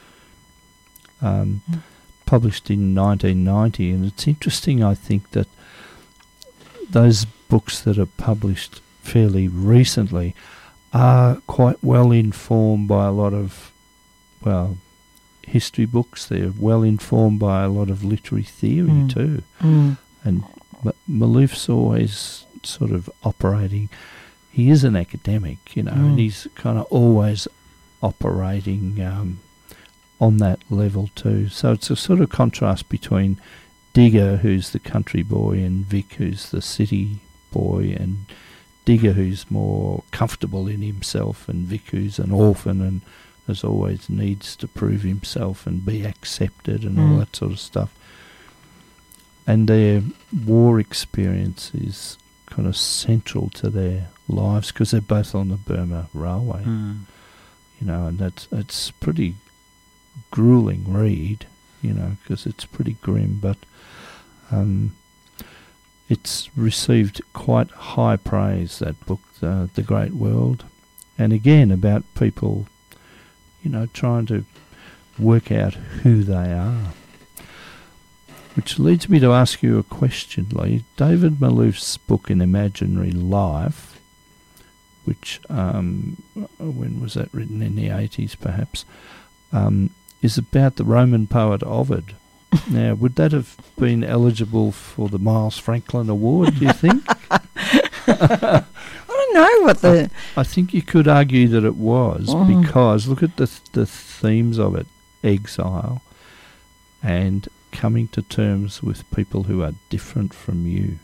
Published in 1990, and it's interesting, I think, that those books that are published fairly recently are quite well informed by a lot of, well, history books. They're well informed by a lot of literary theory too, and But Malouf's always sort of operating. He is an academic, and he's kind of always operating on that level too. So it's a sort of contrast between Digger, who's the country boy, and Vic, who's the city boy, and Digger, who's more comfortable in himself, and Vic, who's an orphan and as always needs to prove himself and be accepted and all that sort of stuff. And their war experience is kind of central to their lives because they're both on the Burma Railway, and it's pretty gruelling read, because it's pretty grim, but it's received quite high praise, that book, The Great World, and again about people, trying to work out who they are. Which leads me to ask you a question, Lee. David Malouf's book, An Imaginary Life, which, when was that written, in the 80s perhaps, is about the Roman poet Ovid. Now, would that have been eligible for the Miles Franklin Award, do you think? I don't know what the... I think you could argue that it was, because look at the themes of it. Exile and coming to terms with people who are different from you.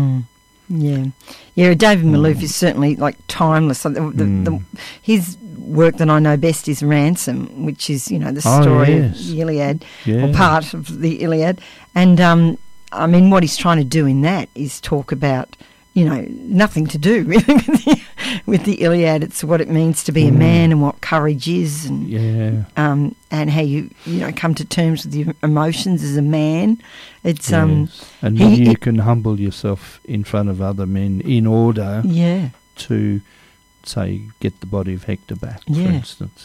Yeah, David Malouf is certainly timeless. His work that I know best is Ransom, which is the story of the Iliad, or part of the Iliad. And what he's trying to do in that is talk about nothing to do really with the Iliad. It's what it means to be a man and what courage is, and how you come to terms with your emotions as a man. It's and you can humble yourself in front of other men in order to say get the body of Hector back, for instance.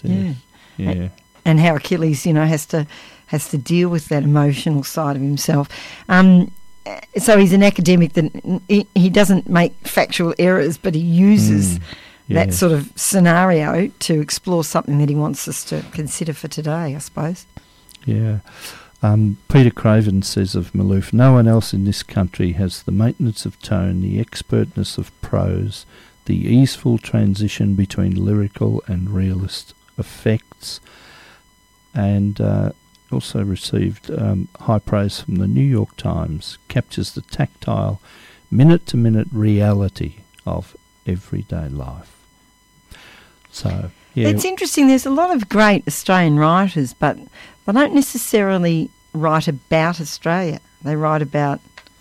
And how Achilles has to deal with that emotional side of himself. So he's an academic that he doesn't make factual errors, but he uses that sort of scenario to explore something that he wants us to consider for today, I suppose. Yeah. Peter Craven says of Malouf, no one else in this country has the maintenance of tone, the expertness of prose, the easeful transition between lyrical and realist effects, and also received high praise from the New York Times, captures the tactile, minute-to-minute reality of everyday life. So, it's interesting. There's a lot of great Australian writers, but they don't necessarily write about Australia. They write about,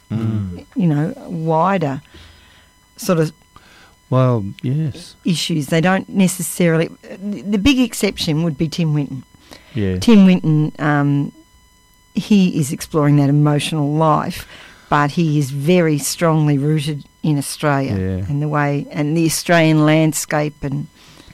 wider sort of issues. They don't necessarily... The big exception would be Tim Winton. Yeah. Tim Winton, he is exploring that emotional life, but he is very strongly rooted in Australia and the way and the Australian landscape and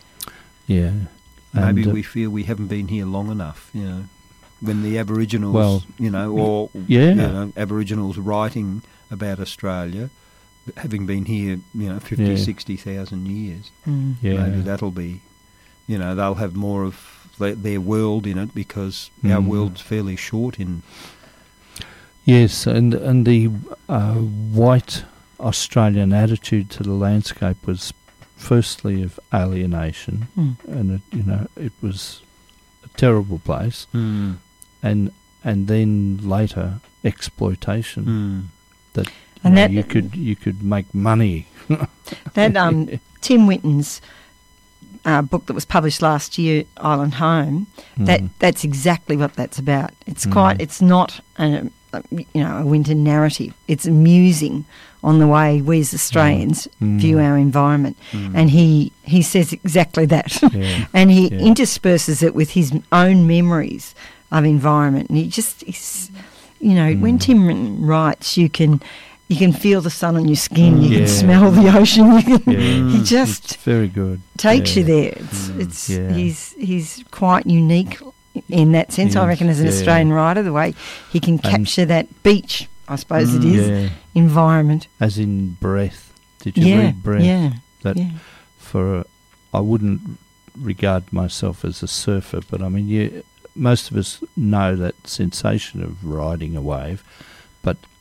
maybe we feel we haven't been here long enough. When the Aboriginals, Aboriginals writing about Australia, having been here, 50, 60,000 years. Maybe that'll be, they'll have more of their world in it because our world's fairly short in... Yes, and the white Australian attitude to the landscape was firstly of alienation, and it was a terrible place, and then later exploitation. That you could make money. That Tim Winton's book that was published last year, Island Home, that's exactly what that's about. It's it's not a Winton narrative. It's a musing on the way we as Australians view our environment, and he says exactly that, and he intersperses it with his own memories of environment, and when Tim writes, you can feel the sun on your skin. You can smell the ocean. He just it's very good. Takes you there. He's quite unique in that sense. I reckon as an Australian writer, the way he can capture that beach, I suppose it is, environment. As in Breath. Did you read Breath? Yeah. I wouldn't regard myself as a surfer, but I mean, most of us know that sensation of riding a wave, but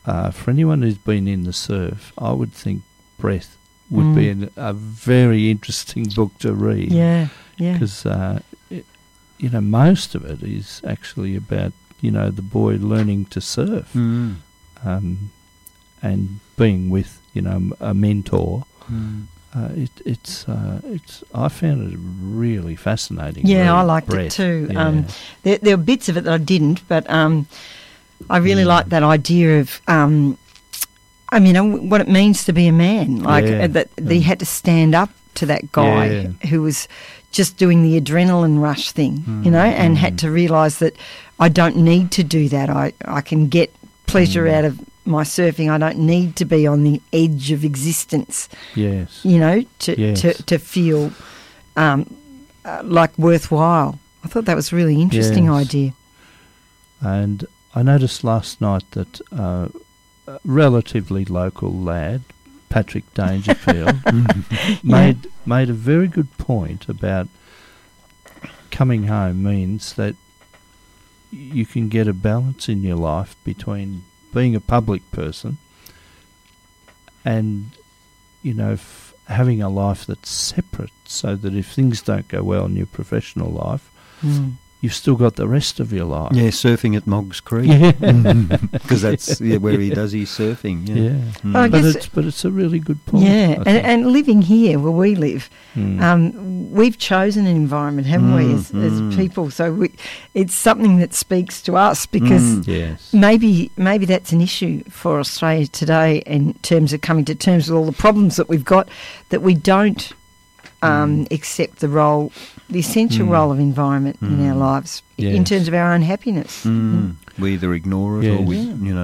for anyone who's been in the surf, I would think Breath would be a very interesting book to read. Yeah, yeah. Because, most of it is actually about, the boy learning to surf and being with, a mentor. It's I found it really fascinating. Yeah, I liked it too. Yeah. There were bits of it that I didn't, but I really liked that idea of what it means to be a man. That he had to stand up to that guy who was just doing the adrenaline rush thing, and had to realise that I don't need to do that. I can get pleasure out of my surfing. I don't need to be on the edge of existence. Yes. To feel like worthwhile. I thought that was a really interesting idea. And I noticed last night that a relatively local lad, Patrick Dangerfield, made a very good point about coming home means that you can get a balance in your life between being a public person and, having a life that's separate, so that if things don't go well in your professional life, you've still got the rest of your life. Yeah, surfing at Moggs Creek. Because that's where he does his surfing. Yeah. But it's a really good point. Yeah, and living here where we live, we've chosen an environment, haven't we, as people? So it's something that speaks to us, because maybe that's an issue for Australia today in terms of coming to terms with all the problems that we've got, that we don't accept the essential role of environment in our lives in terms of our own happiness. We either ignore it or we,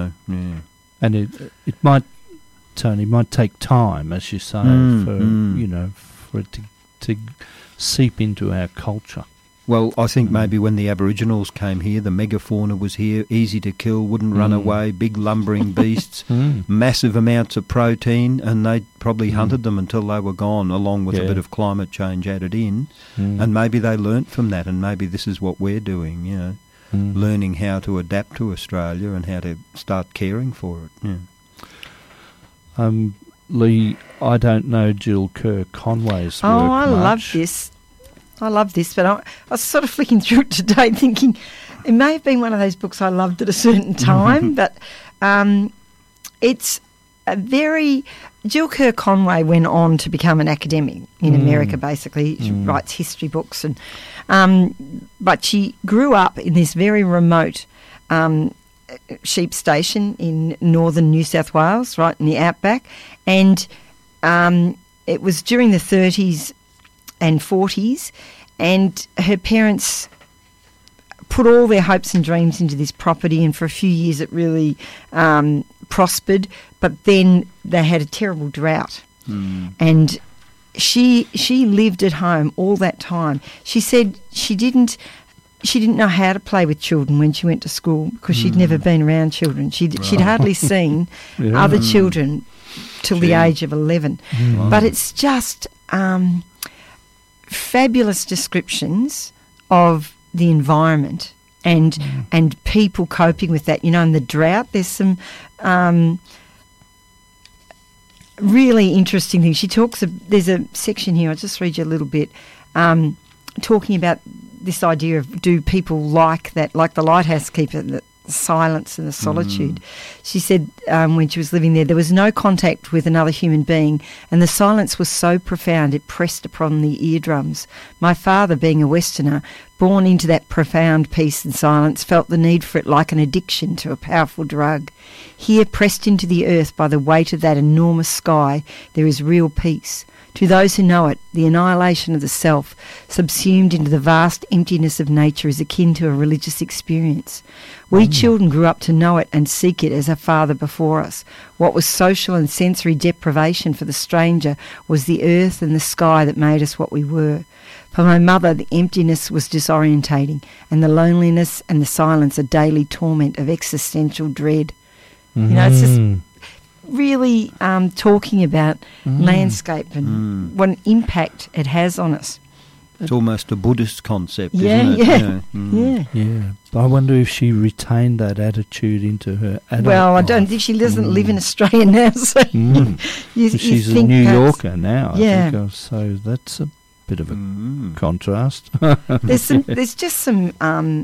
And it might, Tony, take time, as you say, for it to seep into our culture. Well, I think maybe when the Aboriginals came here, the megafauna was here, easy to kill, wouldn't run away, big lumbering beasts, massive amounts of protein, and they probably hunted them until they were gone, along with a bit of climate change added in. And maybe they learnt from that, and maybe this is what we're doing, learning how to adapt to Australia and how to start caring for it. Yeah. Lee, I don't know Jill Kerr Conway's work I much. love this, but I was sort of flicking through it today thinking it may have been one of those books I loved at a certain time, but it's a very... Jill Kerr Conway went on to become an academic in America, basically. She writes history books, but she grew up in this very remote sheep station in northern New South Wales, right in the outback, and it was during the 30s and 40s, and her parents put all their hopes and dreams into this property, and for a few years it really prospered, but then they had a terrible drought. And she lived at home all that time. She said she didn't know how to play with children when she went to school, because she'd never been around children. She'd hardly seen other children till the age of 11. But it's just... fabulous descriptions of the environment and people coping with that. And the drought, there's some really interesting things. She talks, there's a section here, I'll just read you a little bit, talking about this idea of, do people like that, like the lighthouse keeper, the silence and the solitude. She said when she was living there was no contact with another human being, and the silence was so profound it pressed upon the eardrums. My father, being a Westerner, born into that profound peace and silence, felt the need for it like an addiction to a powerful drug. Here, pressed into the earth by the weight of that enormous sky, there is real peace. To those who know it, the annihilation of the self, subsumed into the vast emptiness of nature, is akin to a religious experience. We children grew up to know it and seek it as a father before us. What was social and sensory deprivation for the stranger was the earth and the sky that made us what we were. For my mother, the emptiness was disorientating, and the loneliness and the silence a daily torment of existential dread. It's just really talking about landscape and what an impact it has on us. It's almost a Buddhist concept, isn't it? Yeah. But I wonder if she retained that attitude into her adult Well, life. I don't think she doesn't live in Australia now, so she's a New Yorker now, yeah. I think, so that's a bit of a contrast. There's just some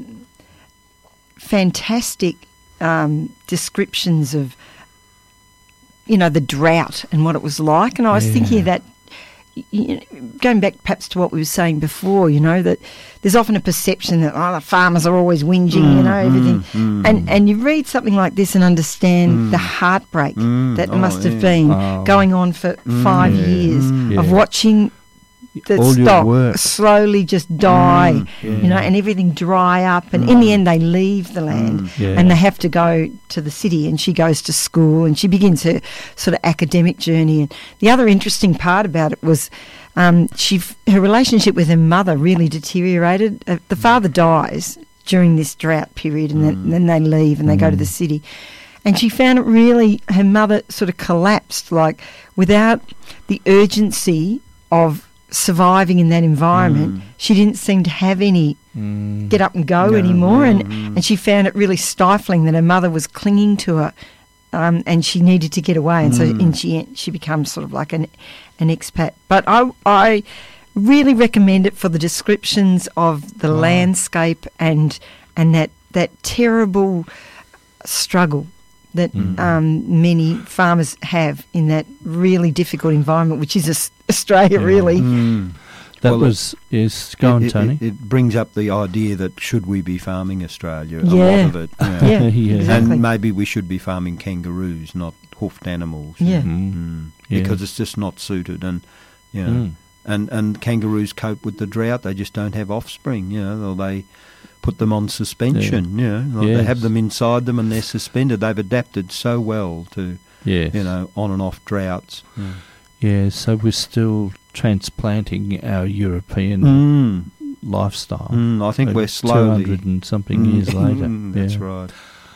fantastic descriptions of, the drought and what it was like, and I was thinking of that, going back perhaps to what we were saying before, that there's often a perception that the farmers are always whinging, everything. And you read something like this and understand the heartbreak that must have been going on for 5 years of watching the stock slowly just die, and everything dry up. And in the end, they leave the land and they have to go to the city. And she goes to school and she begins her sort of academic journey. And the other interesting part about it was her relationship with her mother really deteriorated. The father dies during this drought period, and then they leave and they go to the city. And she found it really, her mother sort of collapsed, like without the urgency of surviving in that environment, she didn't seem to have any get up and go anymore, and she found it really stifling that her mother was clinging to her, and she needed to get away, and so she becomes sort of like an expat. But I really recommend it for the descriptions of the landscape and that terrible struggle that many farmers have in that really difficult environment, which is Australia, really. Go on, Tony. It brings up the idea that should we be farming Australia? A lot of it. Exactly. And maybe we should be farming kangaroos, not hoofed animals. Because it's just not suited. And, and kangaroos cope with the drought. They just don't have offspring, or they put them on suspension, They have them inside them and they're suspended. They've adapted so well to, on and off droughts. Yeah, so we're still transplanting our European lifestyle. I think we're slowly 200 and something years later. That's right.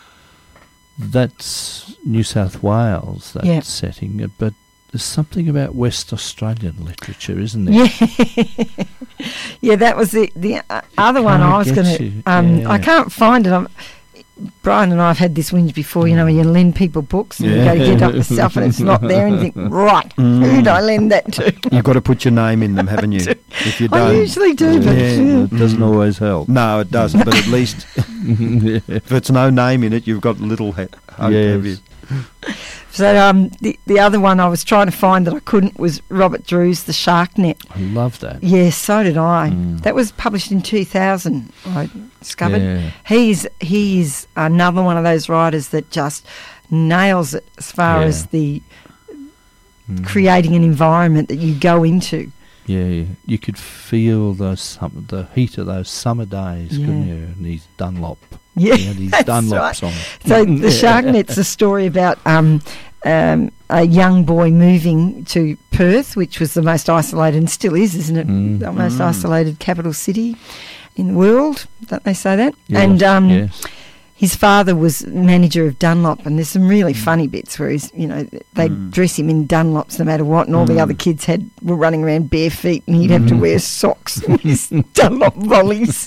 That's New South Wales, that setting, but there's something about West Australian literature, isn't there? Yeah, that was the other one I was going to... I can't find it. Brian and I have had this whinge before, when you lend people books and you go to get up yourself and it's not there and you think, right, who do I lend that to? You've got to put your name in them, haven't you? If you don't. I usually do, but... it doesn't always help. No, it doesn't, but at least if it's no name in it, you've got little hope, have you? So the other one I was trying to find that I couldn't was Robert Drew's The Shark Net. I love that. Yes, so did I. That was published in 2000, I discovered. Yeah. He's another one of those writers that just nails it as far as the creating an environment that you go into. Yeah, you could feel the heat of those summer days, couldn't you? And his Dunlop. Yeah, these Dunlops on. So The Shark Net's a story about a young boy moving to Perth, which was the most isolated, and still is, isn't it? The most isolated capital city in the world. Don't they say that? Yes, and his father was manager of Dunlop, and there's some really funny bits where he's, they dress him in Dunlops no matter what, and all the other kids were running around bare feet, and he'd have to wear socks and his Dunlop volleys.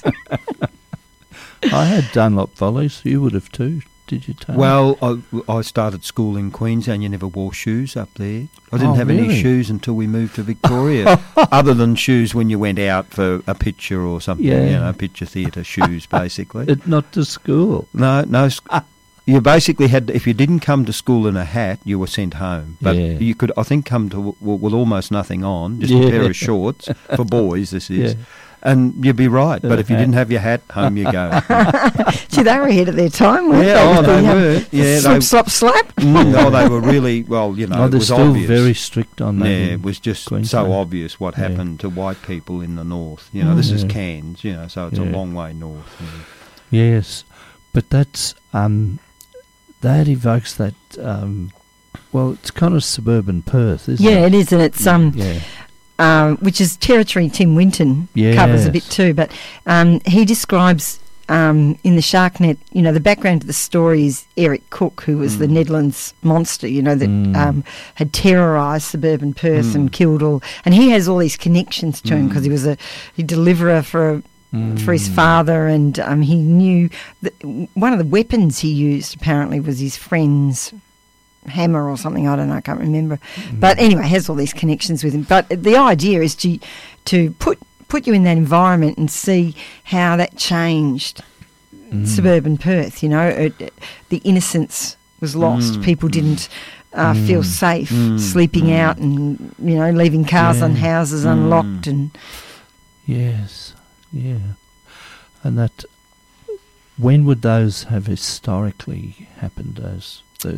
I had Dunlop volleys. You would have too, did you, Tony? Well, I started school in Queensland. You never wore shoes up there. I didn't have any shoes until we moved to Victoria, other than shoes when you went out for a picture or something, picture theatre shoes, basically. Not to school. No. You basically had, if you didn't come to school in a hat, you were sent home. But you could, I think, come to with almost nothing on, just a pair of shorts, for boys, this is. Yeah. And you'd be right, but if you didn't have your hat, home you go. Gee, they were ahead of their time, weren't they? They were. Yeah, slap. They were really, it was still obvious. Very strict on that. Yeah, it was just so obvious what happened to white people in the north. This is Cairns, so it's a long way north. Yes, but that's that evokes that. It's kind of suburban Perth, isn't it? Yeah, it is, and it's which is territory Tim Winton covers a bit too, but he describes in the Sharknet, the background to the story is Eric Cook, who was the Netherlands monster, that had terrorised suburban Perth and killed all. And he has all these connections to him because he was a deliverer for his father, and he knew that one of the weapons he used apparently was his friend's hammer or something. I don't know, I can't remember. But anyway, has all these connections with him. But the idea is to put you in that environment and see how that changed suburban Perth. The innocence was lost. People didn't feel safe sleeping out and leaving cars and houses unlocked. And yes, yeah, and that. When would those have historically happened? As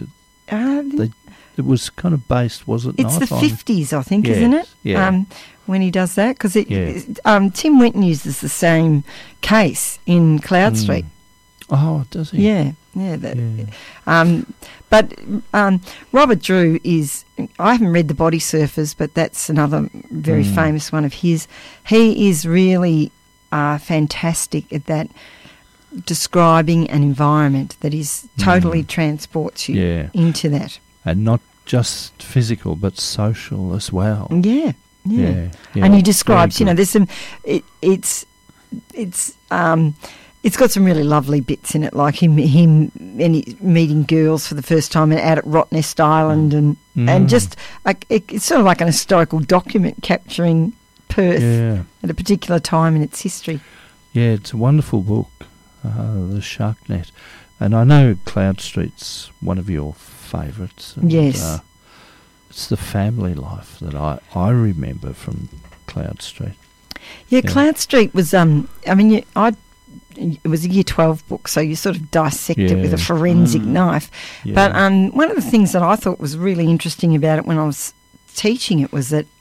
it was kind of based, was it? It's not the 50s, I think, isn't it? Yeah. When he does that, because Tim Winton uses the same case in Cloud Street. Oh, does he? Yeah. But Robert Drew is. I haven't read The Body Surfers, but that's another very famous one of his. He is really fantastic at that. Describing an environment that is totally transports you into that, and not just physical but social as well. Yeah. And he describes, there's some. It's got some really lovely bits in it, like him meeting girls for the first time out at Rottnest Island, and just like it's sort of like an historical document capturing Perth at a particular time in its history. Yeah, it's a wonderful book. The Sharknet. And I know Cloud Street's one of your favourites. Yes. It's the family life that I remember from Cloud Street. Yeah, Cloud Street was, it was a Year 12 book, so you sort of dissect it with a forensic knife. Yeah. But one of the things that I thought was really interesting about it when I was teaching it was that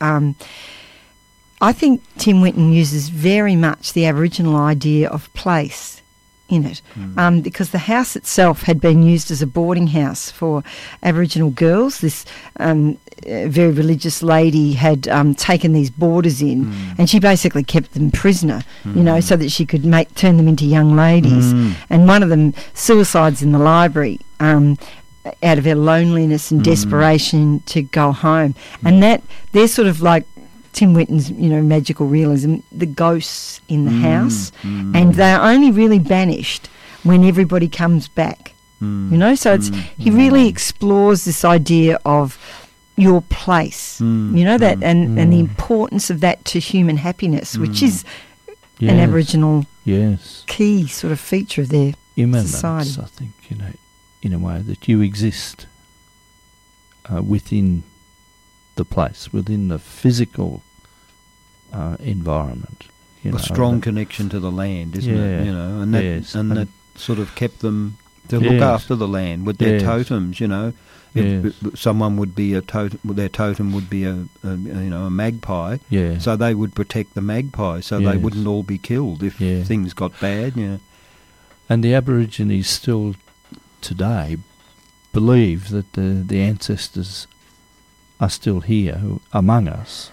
I think Tim Winton uses very much the Aboriginal idea of place in it, because the house itself had been used as a boarding house for Aboriginal girls. This very religious lady had taken these boarders in, and she basically kept them prisoner, so that she could turn them into young ladies. And one of them suicides in the library out of her loneliness and desperation to go home. And that they're sort of like Tim Winton's, magical realism, the ghosts in the house, and they're only really banished when everybody comes back. So it's he really explores this idea of your place, that and the importance of that to human happiness, which is an Aboriginal key sort of feature of their society. I think, in a way that you exist within the place, within the physical environment. A strong connection to the land, isn't it? And that sort of kept them to look after the land with their totems. If someone would be a totem, their totem would be a magpie. Yeah. So they would protect the magpie, so they wouldn't all be killed if things got bad. And the Aborigines still today believe that the ancestors are still here among us,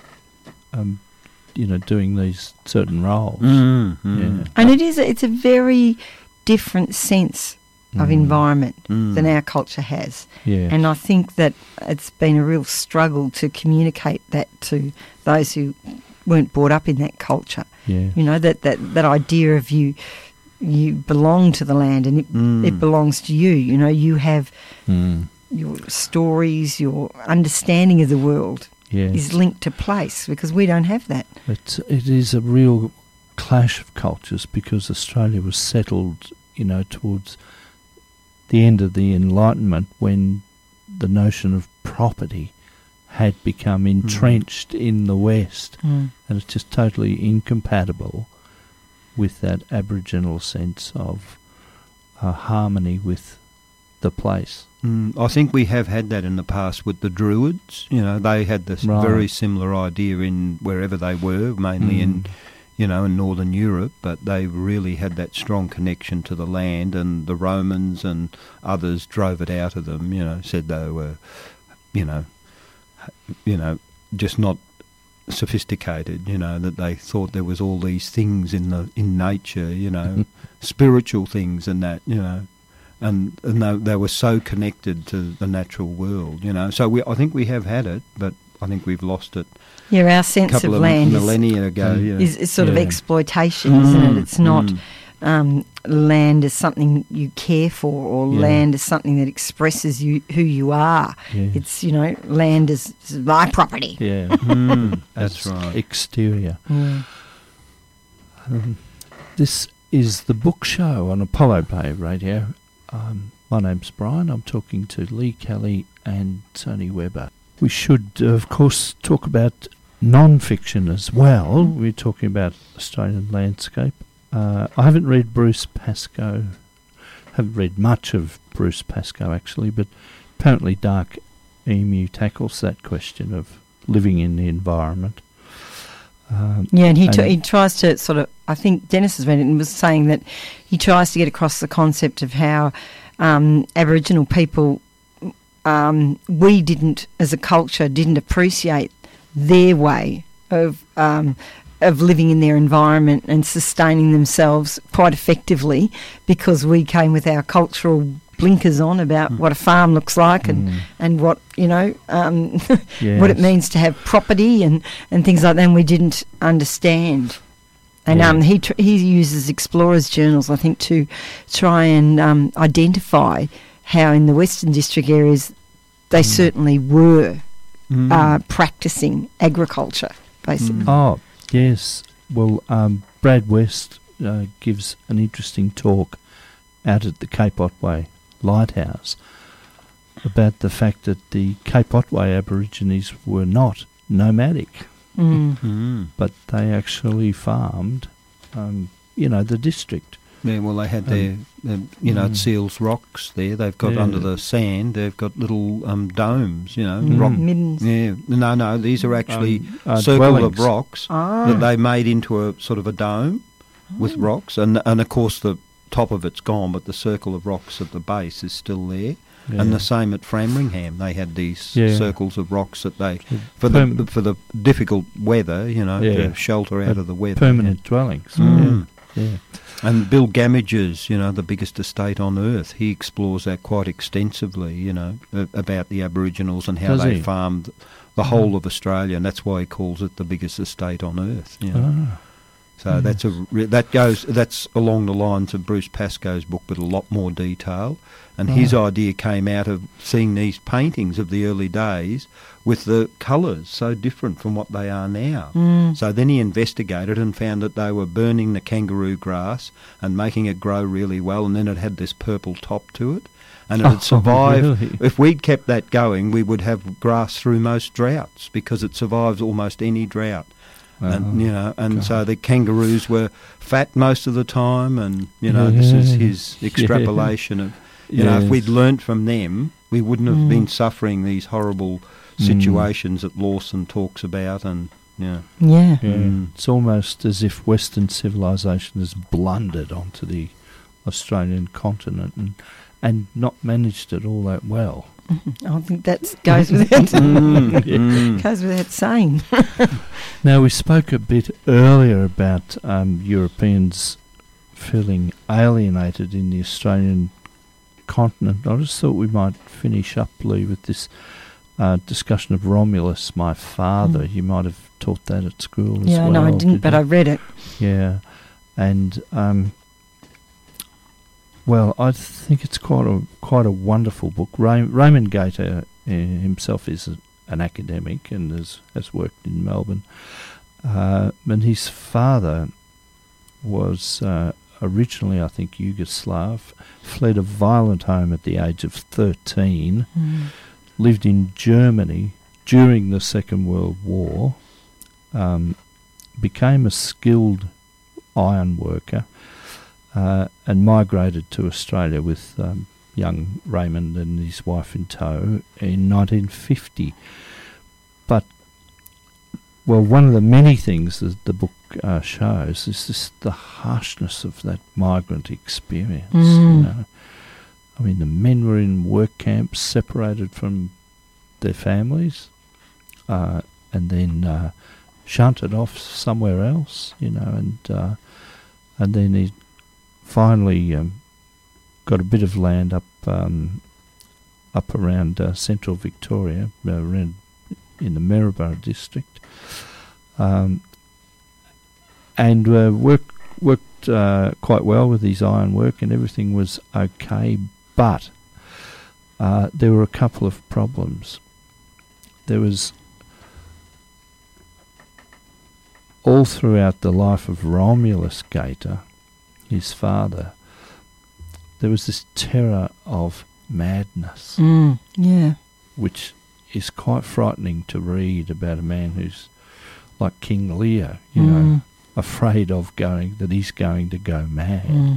doing these certain roles. And it's a very different sense of environment than our culture has. And I think that it's been a real struggle to communicate that to those who weren't brought up in that culture. That idea of you belong to the land and it belongs to you. You have your stories, your understanding of the world is linked to place, because we don't have that. It is a real clash of cultures, because Australia was settled, towards the end of the Enlightenment, when the notion of property had become entrenched in the West, and it's just totally incompatible with that Aboriginal sense of harmony with the place. I think we have had that in the past with the Druids. They had this very similar idea in wherever they were, mainly in Northern Europe, but they really had that strong connection to the land, and the Romans and others drove it out of them, said they were, just not sophisticated, that they thought there was all these things in nature, spiritual things and that, and they were so connected to the natural world, So I think we have had it, but I think we've lost it. Yeah, our sense of land millennia ago is sort of exploitation, isn't it? It's not land as something you care for, or land as something that expresses who you are. It's land as my property. That's right. Exterior. This is the Book Show on Apollo Bay Radio. My name's Brian. I'm talking to Lee Kelly and Tony Webber. We should, of course, talk about non-fiction as well. We're talking about Australian landscape. I haven't read Bruce Pascoe. Haven't read much of Bruce Pascoe, actually, but apparently Dark Emu tackles that question of living in the environment. And he tries to sort of, I think Dennis has read it and was saying that he tries to get across the concept of how Aboriginal people, we didn't, as a culture, didn't appreciate their way of living in their environment and sustaining themselves quite effectively, because we came with our cultural blinkers on about what a farm looks like and what what it means to have property and things like that, and we didn't understand. And he uses explorers' journals, I think, to try and identify how in the Western District areas they certainly were practising agriculture, basically. Oh, yes. Well, Brad West gives an interesting talk out at the Cape Otway Lighthouse about the fact that the Cape Otway Aborigines were not nomadic, but they actually farmed, the district. Yeah, well, they had their at Seals Rocks there. They've got under the sand, they've got little domes, rock middens. Yeah, no, these are actually circle of rocks that they made into a sort of a dome with rocks, and of course the top of it's gone, but the circle of rocks at the base is still there. Yeah. And the same at Framlingham, they had these circles of rocks that they for the difficult weather, to shelter out of the weather. Permanent dwellings. Yeah. And Bill Gamages, the biggest estate on earth, he explores that quite extensively, about the Aboriginals and how they farmed the whole of Australia, and that's why he calls it the biggest estate on earth. So that's that's along the lines of Bruce Pascoe's book, but a lot more detail. And his idea came out of seeing these paintings of the early days with the colours so different from what they are now. So then he investigated and found that they were burning the kangaroo grass and making it grow really well, and then it had this purple top to it. And it had survived. Really? If we'd kept that going, we would have grass through most droughts, because it survives almost any drought. And so the kangaroos were fat most of the time, and this is his extrapolation of if we'd learnt from them, we wouldn't have been suffering these horrible situations that Lawson talks about. And it's almost as if Western civilization has blundered onto the Australian continent and not managed it all that well. I think that goes without saying. Now, we spoke a bit earlier about Europeans feeling alienated in the Australian continent. I just thought we might finish up, Lee, with this discussion of Romulus, my father. You might have taught that at school as well. Yeah, no, I didn't, but I read it. Yeah, and well, I think it's quite a wonderful book. Raymond Gaita himself is an academic and has worked in Melbourne. And his father was originally, I think, Yugoslav, fled a violent home at the age of 13, lived in Germany during the Second World War, became a skilled iron worker, and migrated to Australia with young Raymond and his wife in tow in 1950. But, well, one of the many things that the book shows is just the harshness of that migrant experience. I mean, the men were in work camps, separated from their families, and then shunted off somewhere else, and then he finally got a bit of land up around central Victoria, around in the Maryborough district, and worked quite well with his ironwork, and everything was okay, but there were a couple of problems. There was, all throughout the life of Romulus Gaita, his father, there was this terror of madness, which is quite frightening to read about a man who's like King Lear, afraid of that he's going to go mad.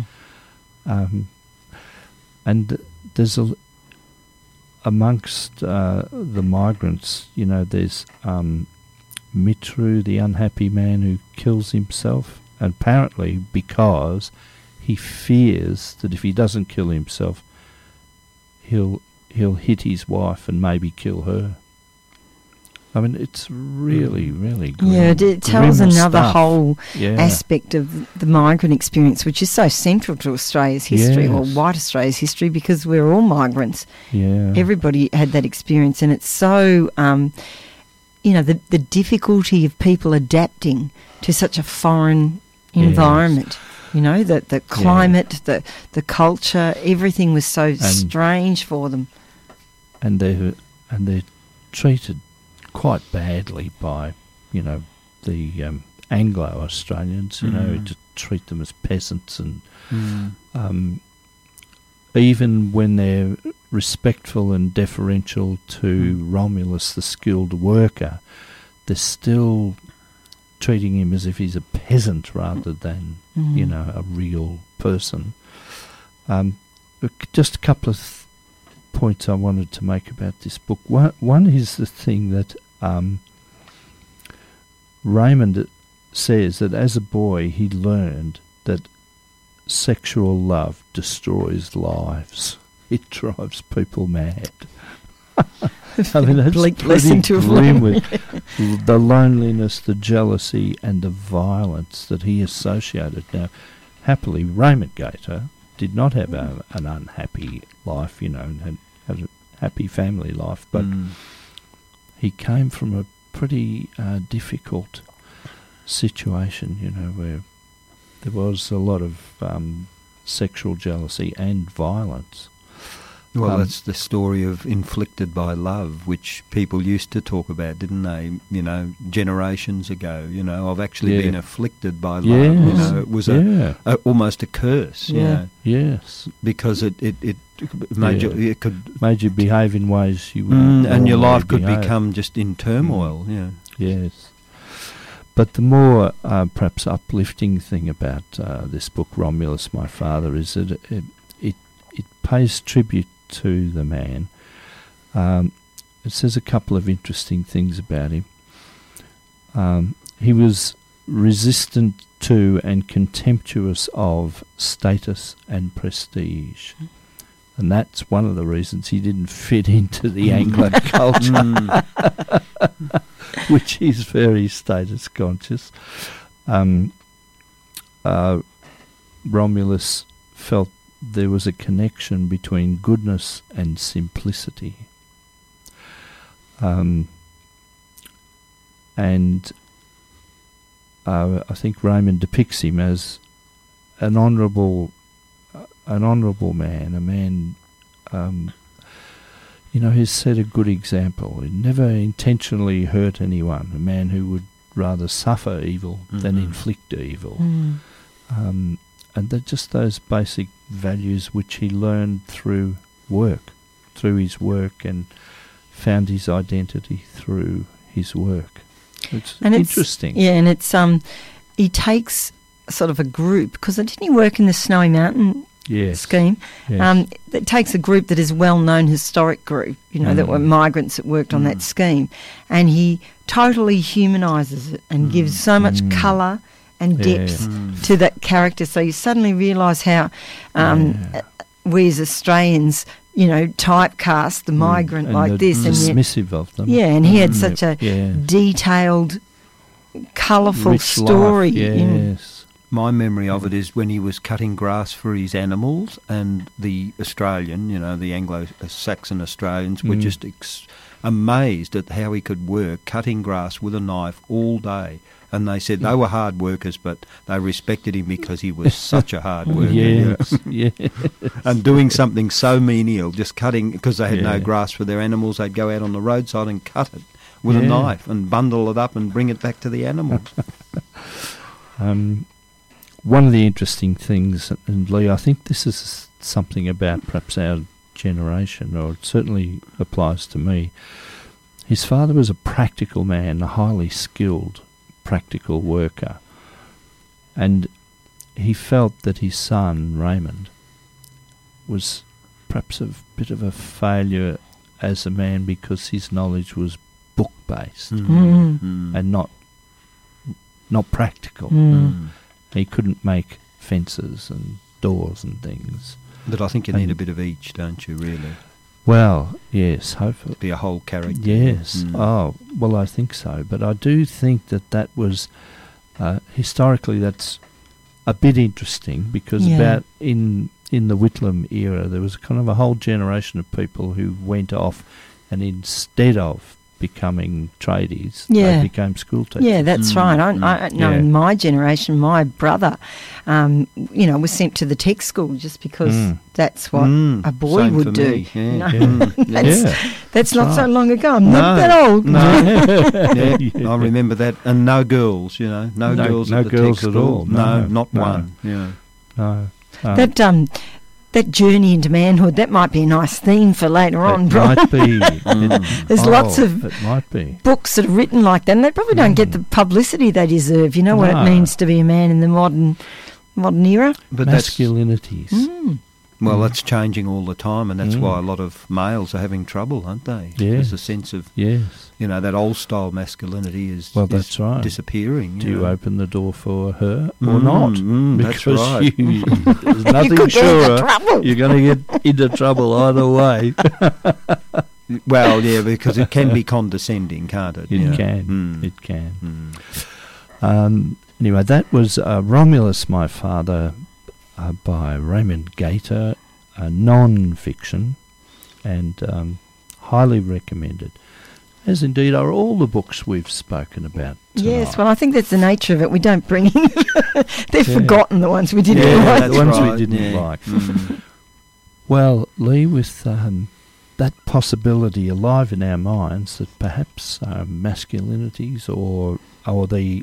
And there's amongst the migrants, there's Mitru, the unhappy man who kills himself, apparently because he fears that if he doesn't kill himself, he'll hit his wife and maybe kill her. I mean, it's really, really grim. Yeah, it tells another whole aspect of the migrant experience, which is so central to Australia's history, or white Australia's history, because we're all migrants. Yeah. Everybody had that experience, and it's so, the difficulty of people adapting to such a foreign environment. The climate, the culture, everything was so strange for them. And they're treated quite badly by, the Anglo-Australians, to treat them as peasants, and even when they're respectful and deferential to Romulus, the skilled worker, they're still treating him as if he's a peasant rather than, a real person. Just a couple of points I wanted to make about this book. One is the thing that Raymond says that as a boy he learned that sexual love destroys lives. It drives people mad. I mean, that's bleak lesson to grim with the loneliness, the jealousy, and the violence that he associated. Now, happily, Raymond Gaita did not have an unhappy life, and had a happy family life, but he came from a pretty difficult situation, where there was a lot of sexual jealousy and violence. Well, that's the story of inflicted by love, which people used to talk about, didn't they? Generations ago. I've actually been afflicted by love. Yes. It was almost a curse. Yes, because it made you behave in ways you wouldn't. And your life could become just in turmoil. Yes. But the more perhaps uplifting thing about this book, Romulus, My Father, is that it pays tribute to the man. It says a couple of interesting things about him. He was resistant to and contemptuous of status and prestige. And that's one of the reasons he didn't fit into the Anglo culture, which is very status conscious. Romulus felt there was a connection between goodness and simplicity. And I think Raymond depicts him as an honourable man, a man, who's set a good example. He never intentionally hurt anyone, a man who would rather suffer evil than inflict evil. And they're just those basic values which he learned through his work, and found his identity through his work. It's interesting. And it's he takes sort of a group, because didn't he work in the Snowy Mountain scheme? Yes. It takes a group that is well-known historic group, that were migrants that worked on that scheme, and he totally humanises it and gives so much colour and depth to that character. So you suddenly realise how we as Australians, typecast the migrant like this, and dismissive of them. Yeah, and he had such a detailed colourful story. Yes. My memory of it is when he was cutting grass for his animals, and the Australian, the Anglo-Saxon Australians were just amazed at how he could work cutting grass with a knife all day. And they said they were hard workers, but they respected him because he was such a hard worker. Yes. And doing something so menial, just cutting, because they had no grass for their animals, they'd go out on the roadside and cut it with a knife and bundle it up and bring it back to the animals. One of the interesting things, and Lee, I think this is something about perhaps our generation, or it certainly applies to me. His father was a practical man, a highly skilled practical worker, and he felt that his son Raymond was perhaps a bit of a failure as a man because his knowledge was book based and not practical. He couldn't make fences and doors and things. But I think you need a bit of each, don't you, really? Well, yes, hopefully. Be a whole character. Yes. Oh, well, I think so. But I do think that was, historically, that's a bit interesting because about in the Whitlam era, there was kind of a whole generation of people who went off and instead of becoming tradies, they became school teachers. Yeah, that's right. I know in my generation, my brother, was sent to the tech school just because that's what a boy would do. That's not so long ago. I'm not that old. No. I remember that. And no girls, no girls at the girls tech at school. all. No, not one. Yeah. No. That journey into manhood, that might be a nice theme for later on, Brian. Might be. There's lots of it might be. books that are written like that, and they probably don't get the publicity they deserve. You know what it means to be a man in the modern era? But masculinities. Well, that's changing all the time, and that's why a lot of males are having trouble, aren't they? Yeah. There's a sense of, that old-style masculinity is disappearing. Do you open the door for her or not? That's right. There's nothing sure. You're going to get into trouble either way. Well, yeah, because it can be condescending, can't it? It can. It can. Anyway, that was Romulus, My Father, by Raymond Gaita, non-fiction, and highly recommended, as indeed are all the books we've spoken about tonight. Yes, well, I think that's the nature of it. We don't bring in... They're forgotten, the ones we didn't like. The ones we didn't like. Well, Lee, with that possibility alive in our minds that perhaps masculinities or the...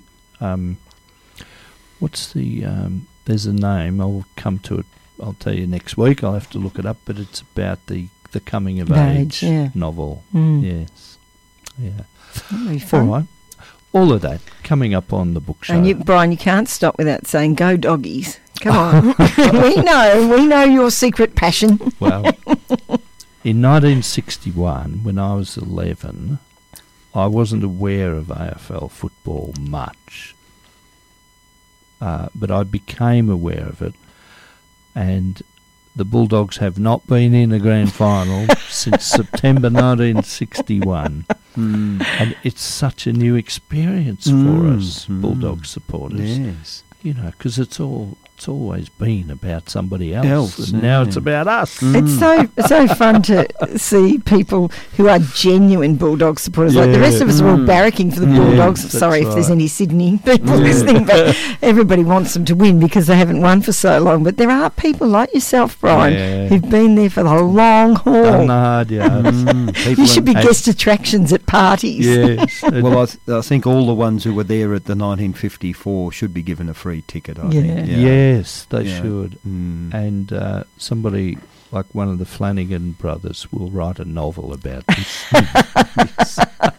what's the... there's a name. I'll come to it. I'll tell you next week. I'll have to look it up. But it's about the coming of age novel. Yes. Yeah. That'll be fun. All right. All of that coming up on the book show. And Brian, you can't stop without saying, "Go doggies." Come on. We know your secret passion. Well, in 1961, when I was 11, I wasn't aware of AFL football much. But I became aware of it, and the Bulldogs have not been in a grand final since September 1961. And it's such a new experience for us, Bulldog supporters. Yes. Because it's always been about somebody else, and now it's about us. It's so fun to see people who are genuine Bulldog supporters. Like the rest of us are all barracking for the Bulldogs. Sorry if there's any Sydney people listening, but everybody wants them to win because they haven't won for so long. But there are people like yourself, Brian, who've been there for the long haul. Done the hard yards. You should be guest attractions at parties. Yes. Well, I think all the ones who were there at the 1954 should be given a free ticket, I think. Yeah. Yes, they should. And somebody like one of the Flanagan brothers will write a novel about this.